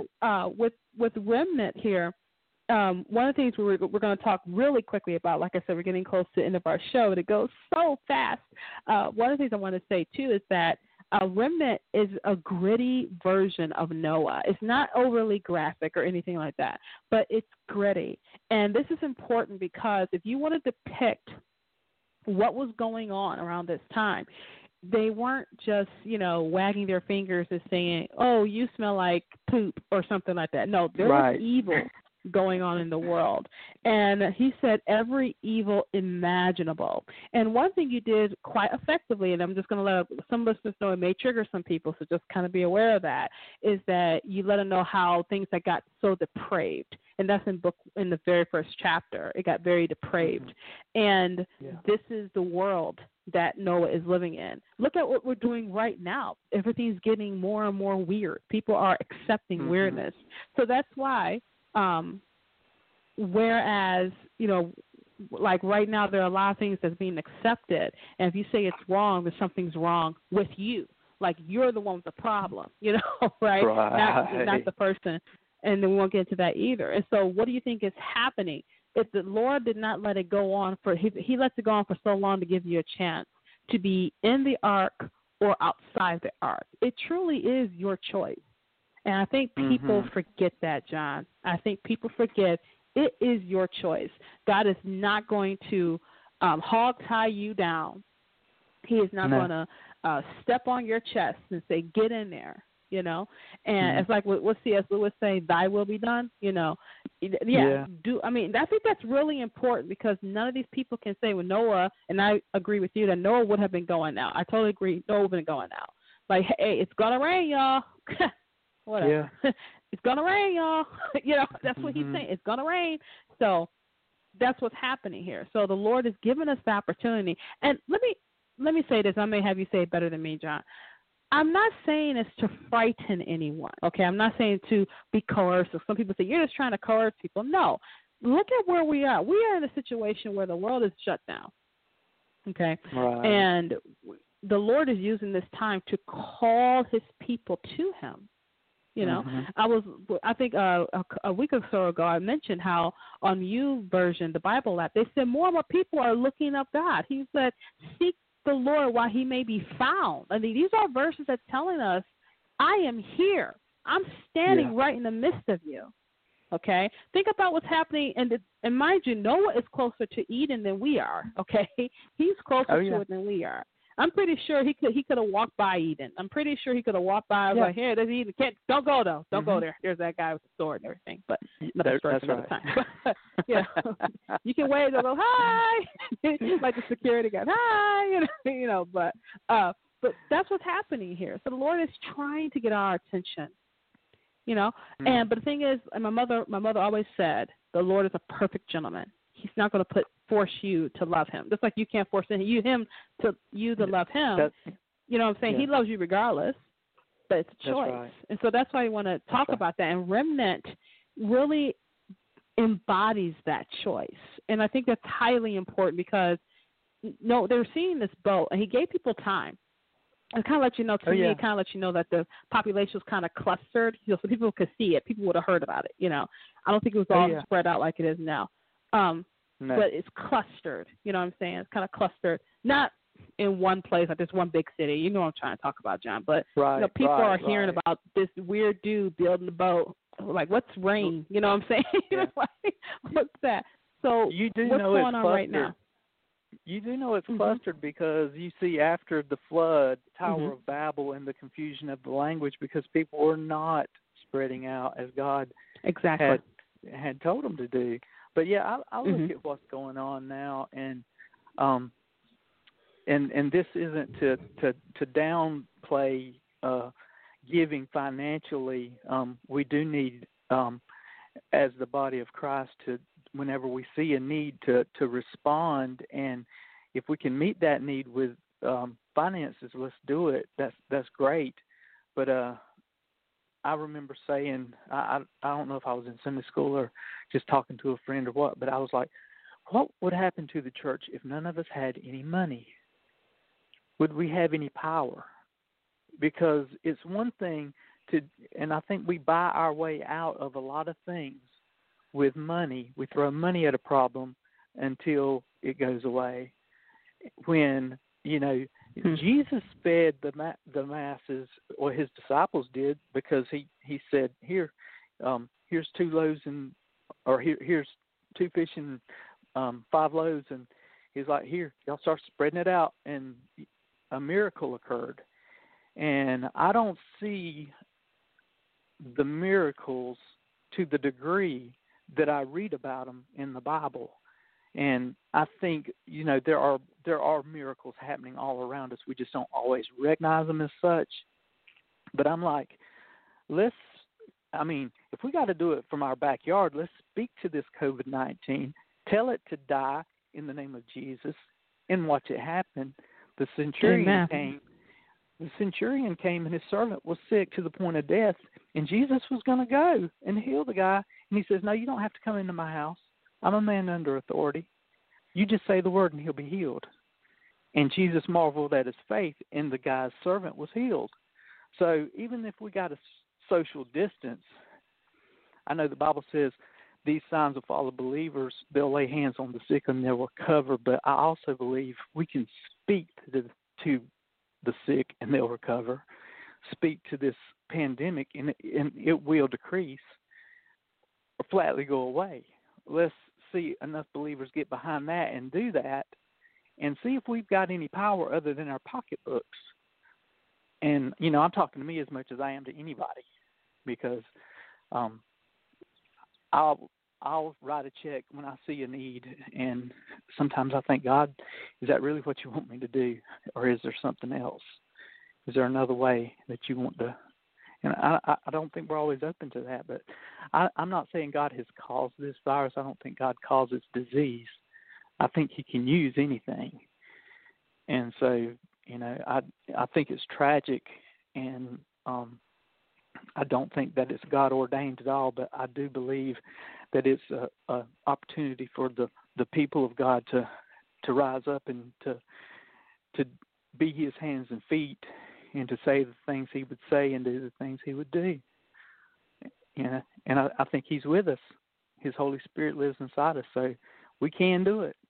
with Remnant here, one of the things we're going to talk really quickly about, like I said, we're getting close to the end of our show, and it goes so fast. One of the things I want to say, too, is that Remnant is a gritty version of Noah. It's not overly graphic or anything like that, but it's gritty. And this is important because if you want to depict what was going on around this time, they weren't just, wagging their fingers and saying, oh, you smell like poop or something like that. No, there was evil going on in the world. And he said every evil imaginable. And one thing you did quite effectively, and I'm just going to let some listeners know it may trigger some people, so just kind of be aware of that, is that you let them know how things that got so depraved. And that's in the very first chapter. It got very depraved. And this is the world that Noah is living in. Look at what we're doing right now. Everything's getting more and more weird. People are accepting weirdness. So that's why, whereas, like right now there are a lot of things that's being accepted. And if you say it's wrong, then something's wrong with you. Like you're the one with the problem, right? Not the person. And then we won't get into that either. And so what do you think is happening? If the Lord did not let it go on he lets it go on for so long to give you a chance to be in the ark or outside the ark. It truly is your choice. And I think people forget that, John. I think people forget it is your choice. God is not going to hog tie you down. He is not going to step on your chest and say, get in there. And it's like what C.S. Lewis saying, thy will be done, I think that's really important because none of these people can say with Noah, and I agree with you that Noah would have been going out. I totally agree. Noah would have been going out. Like, hey, it's going to rain, y'all. Whatever. Yeah. It's going to rain, y'all. That's what he's saying. It's going to rain. So that's what's happening here. So the Lord has given us the opportunity. And let me say this. I may have you say it better than me, John. I'm not saying it's to frighten anyone, okay? I'm not saying to be coercive. Some people say, you're just trying to coerce people. No. Look at where we are. We are in a situation where the world is shut down, okay? Right. And the Lord is using this time to call his people to him. I think a week or so ago I mentioned how on YouVersion, the Bible app, they said more and more people are looking up God. He said, seek the Lord while he may be found. I mean, these are verses that's telling us, I am here. I'm standing right in the midst of you. Okay? Think about what's happening. And mind you, Noah is closer to Eden than we are. Okay? He's closer to it than we are. I'm pretty sure he could have walked by Eden. I'm pretty sure he could have walked by. I was like, here, there's Eden. Don't go, though. Don't go there. There's that guy with the sword and everything. But another story for another time. You can wave and go, hi, like the security guy, hi, But that's what's happening here. So the Lord is trying to get our attention, But the thing is, and my mother always said, the Lord is a perfect gentleman. he's not going to force you to love him. Just like you can't force him to love him. You know what I'm saying? Yeah. He loves you regardless, but it's a choice. Right. And so that's why I want to talk about that. And Remnant really embodies that choice. And I think that's highly important because, they're seeing this boat, and he gave people time. It kind of let you know, to me, it kind of let you know that the population was kind of clustered, so people could see it. People would have heard about it, I don't think it was all spread out like it is now. No. But it's clustered, you know what I'm saying? It's kind of clustered, not in one place, like this one big city. You know what I'm trying to talk about, John. But people are hearing about this weird dude building the boat. Like, what's rain? You know what I'm saying? Like, what's that? So you do what's know going it's on clustered. Right now? You do know it's clustered because you see after the flood, Tower of Babel, and the confusion of the language, because people were not spreading out as God had told them to do. But I look at what's going on now, and this isn't to downplay giving financially. We do need, as the body of Christ, to whenever we see a need to respond, and if we can meet that need with finances, let's do it. That's great. But I remember saying, I don't know if I was in Sunday school or just talking to a friend or what, but I was like, what would happen to the church if none of us had any money? Would we have any power? Because it's one thing and I think we buy our way out of a lot of things with money. We throw money at a problem until it goes away. When, Jesus fed the masses, or his disciples did, because he said, here's 2 loaves here's 2 fish and 5 loaves, and he's like, here, y'all start spreading it out, and a miracle occurred. And I don't see the miracles to the degree that I read about them in the Bible. And I think, there are miracles happening all around us. We just don't always recognize them as such. But I'm like, if we got to do it from our backyard, let's speak to this COVID-19, tell it to die in the name of Jesus, and watch it happen. The centurion came. The centurion came, and his servant was sick to the point of death, and Jesus was going to go and heal the guy. And he says, no, you don't have to come into my house. I'm a man under authority. You just say the word, and he'll be healed. And Jesus marveled at his faith, and the guy's servant was healed. So even if we got a social distance, I know the Bible says these signs will follow believers. They'll lay hands on the sick, and they'll recover. But I also believe we can speak to the sick, and they'll recover. Speak to this pandemic, and it will decrease or flatly go away. Let's see enough believers get behind that and do that, and see if we've got any power other than our pocketbooks. And, I'm talking to me as much as I am to anybody, because I'll write a check when I see a need, and sometimes I think, God, is that really what you want me to do, or is there something else? Is there another way that you want to? And I don't think we're always open to that, but I'm not saying God has caused this virus. I don't think God causes disease. I think he can use anything. And so, I think it's tragic, and I don't think that it's God ordained at all, but I do believe that it's a opportunity for the people of God to rise up and to be his hands and feet, and to say the things he would say and do the things he would do. And I think he's with us. His Holy Spirit lives inside us, so we can do it.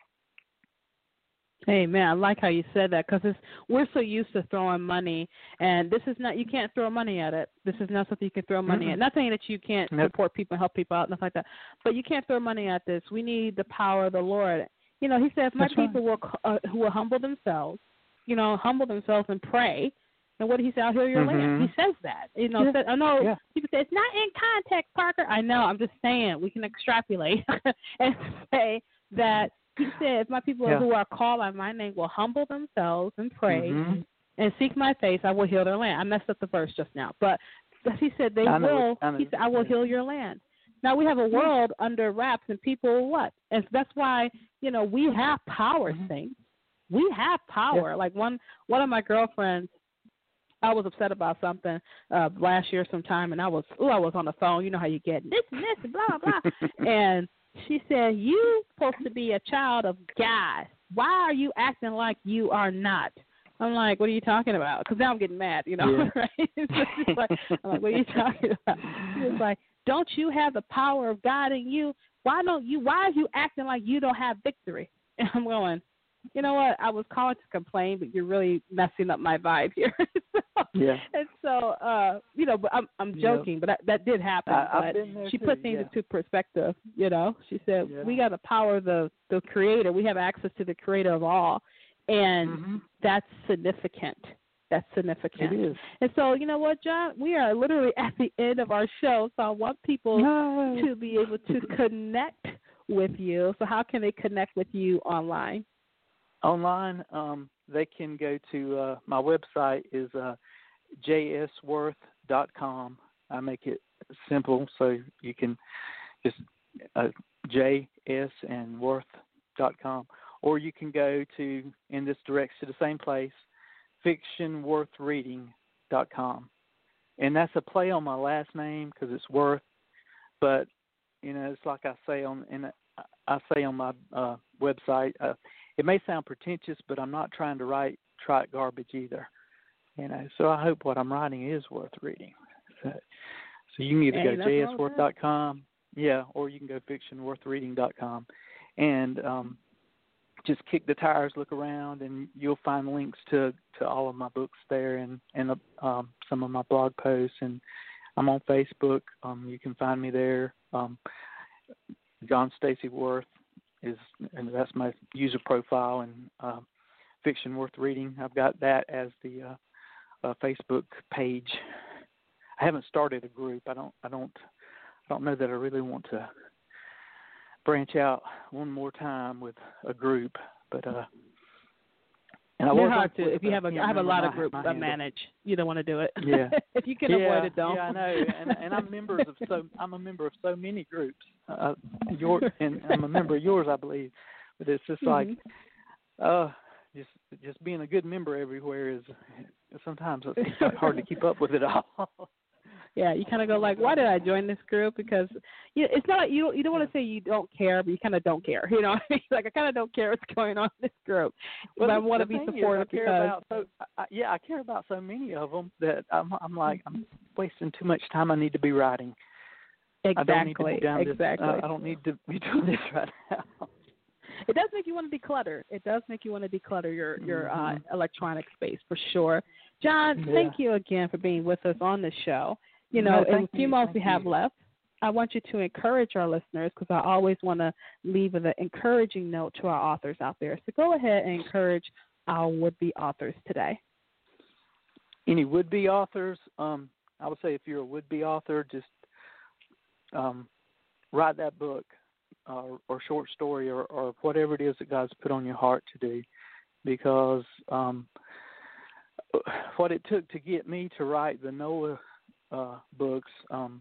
Hey, man, I like how you said that, because we're so used to throwing money, and this is not, you can't throw money at it. This is not something you can throw money at. Not saying that you can't support people and help people out, nothing like that, but you can't throw money at this. We need the power of the Lord. He said, if my people who will humble themselves, and pray, and what did he say? I'll heal your land. He says that. I know people say, it's not in context, Parker. I know. I'm just saying we can extrapolate and say that he said, if my people who are called by my name will humble themselves and pray and seek my face, I will heal their land. I messed up the verse just now. But he said, I will heal your land. Now we have a world under wraps, and people what? And that's why we have power things. We have power. Like one of my girlfriends, I was upset about something last year sometime, and I was on the phone. You know how you get this and this and blah blah. And she said, "You supposed to be a child of God. Why are you acting like you are not?" I'm like, "What are you talking about?" Because now I'm getting mad, right? I'm like, "What are you talking about?" She was like, "Don't you have the power of God in you? Why are you acting like you don't have victory?" And I'm going, "You know what? I was calling to complain, but you're really messing up my vibe here." And so, but I'm joking, but that did happen. I've been there she too, put things into perspective. She said, "We got the power of the Creator. We have access to the Creator of all." And that's significant. That's significant. It is. And so, you know what, John? We are literally at the end of our show, so I want people to be able to connect with you. So how can they connect with you online? Online, they can go to my website is jsworth.com. I make it simple so you can just JS and worth.com. Or you can go to, and this directs to the same place, fictionworthreading.com. And that's a play on my last name because it's Worth. But, it's like I say on my website, it may sound pretentious, but I'm not trying to write trite garbage either. So I hope what I'm writing is worth reading. So you can either go jsworth.com, or you can go fictionworthreading.com. And just kick the tires, look around, and you'll find links to all of my books there and some of my blog posts. And I'm on Facebook. You can find me there. John Stacy Worth and that's my user profile, and Fiction Worth Reading. I've got that as the Facebook page. I haven't started a group. I don't know that I really want to branch out one more time with a group, but and I will have to. If you have I have a lot of groups I manage. You don't want to do it. Yeah. If you can avoid it, don't. Yeah, I know. And I'm a member of so many groups. And I'm a member of yours, I believe. But it's just like, just being a good member everywhere is sometimes it's hard to keep up with it all. Yeah, you kind of go like, why did I join this group? Because it's not you don't want to say you don't care, but you kind of don't care. You know what I mean? Like, I kind of don't care what's going on in this group, but I want to be supportive because I care about so many of them that I'm like, I'm wasting too much time. I need to be writing. Exactly. I don't need to be doing this right now. It does make you want to declutter. It does make you want to declutter your electronic space for sure. John, thank you again for being with us on the show. In a few moments we have left, I want you to encourage our listeners, because I always want to leave with an encouraging note to our authors out there. So go ahead and encourage our would-be authors today. Any would-be authors? I would say if you're a would-be author, just write that book or short story or whatever it is that God's put on your heart to do, because what it took to get me to write the Noah books,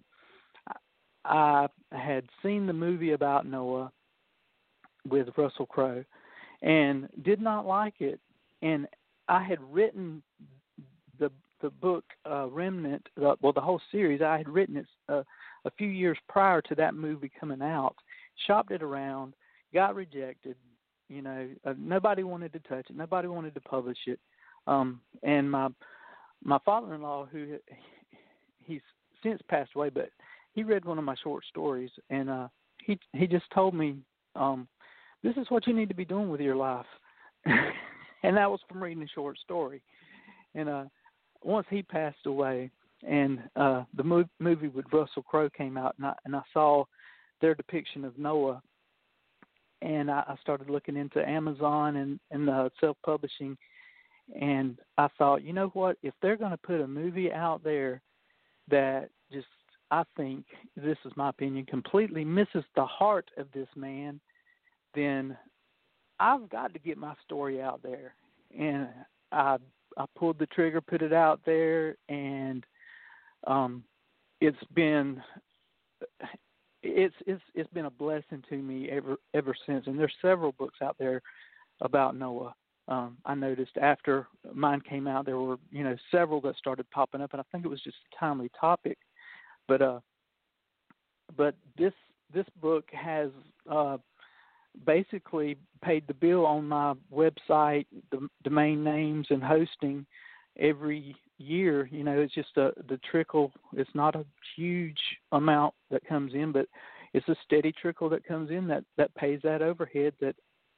I had seen the movie about Noah with Russell Crowe and did not like it. And I had written the book Remnant, the whole series. I had written it a few years prior to that movie coming out, shopped it around, got rejected. Nobody wanted to touch it. Nobody wanted to publish it. And my father-in-law, who he's since passed away, but he read one of my short stories, and he just told me, this is what you need to be doing with your life. And that was from reading a short story. And once he passed away, and the movie with Russell Crowe came out, and I saw their depiction of Noah, and I started looking into Amazon and self-publishing, and I thought, you know what, if they're going to put a movie out there that just, I think, this is my opinion, completely misses the heart of this man, then I've got to get my story out there. And I pulled the trigger, put it out there, and it's been it's been a blessing to me ever since. And there's several books out there about Noah. I noticed after mine came out, there were several that started popping up, and I think it was just a timely topic. But this book has basically paid the bill on my website, the domain names and hosting every year. It's just the trickle. It's not a huge amount that comes in, but it's a steady trickle that comes in that pays that overhead that,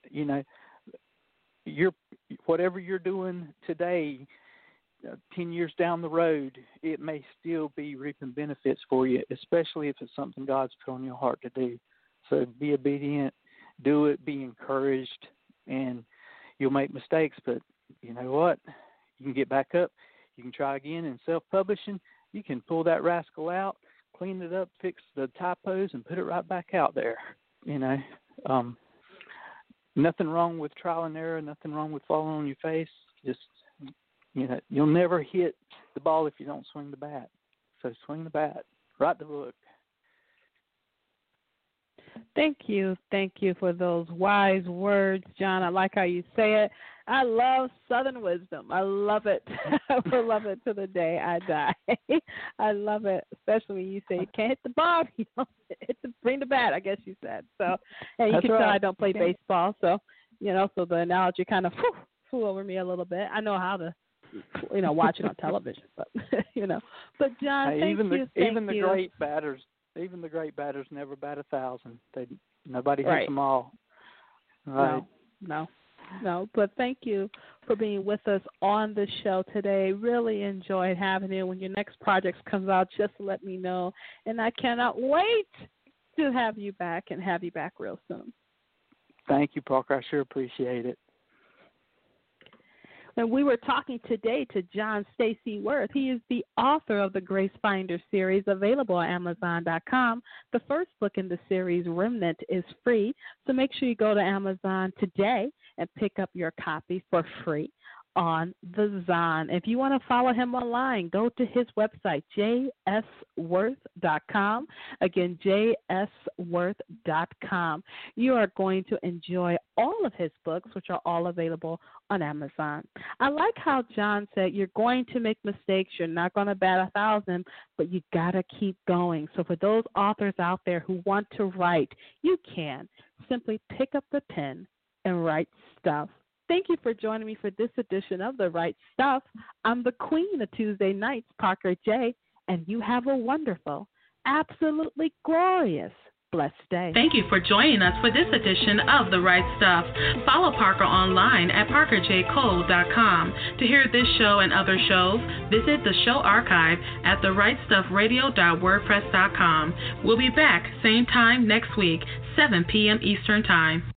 whatever you're doing today, 10 years down the road, it may still be reaping benefits for you, especially if it's something God's put on your heart to do. So be obedient, do it, be encouraged, and you'll make mistakes, but you know what? You can get back up. You can try again. In self-publishing, you can pull that rascal out, clean it up, fix the typos, and put it right back out there. Nothing wrong with trial and error, nothing wrong with falling on your face. Just, you'll never hit the ball if you don't swing the bat. So swing the bat, write the book. Thank you for those wise words, John. I like how you say it. I love Southern wisdom. I love it. I will love it to the day I die. I love it, especially when you say you can't hit the ball. You don't bring the bat, I guess you said. So, and you can tell I don't play baseball. So, so the analogy kind of flew over me a little bit. I know how to, watch it on television, but, But, John, thank you. Even the great batters never bat 1,000. Nobody hits them all. Right. No, but thank you for being with us on the show today. Really enjoyed having you. When your next project comes out, just let me know. And I cannot wait to have you back and have you back real soon. Thank you, Parker. I sure appreciate it. And we were talking today to John Stacy Worth. He is the author of the Grace Finder series, available on Amazon.com. The first book in the series, Remnant, is free. So make sure you go to Amazon today and pick up your copy for free on the Zon. If you want to follow him online, go to his website, jsworth.com. Again, jsworth.com. You are going to enjoy all of his books, which are all available on Amazon. I like how John said you're going to make mistakes. You're not going to bat 1,000, but you got to keep going. So for those authors out there who want to write, you can. Simply pick up the pen and write stuff. Thank you for joining me for this edition of The Right Stuff. I'm the queen of Tuesday nights, Parker J., and you have a wonderful, absolutely glorious, blessed day. Thank you for joining us for this edition of The Right Stuff. Follow Parker online at parkerjcole.com. To hear this show and other shows, visit the show archive at therightstuffradio.wordpress.com. We'll be back same time next week, 7 p.m. Eastern Time.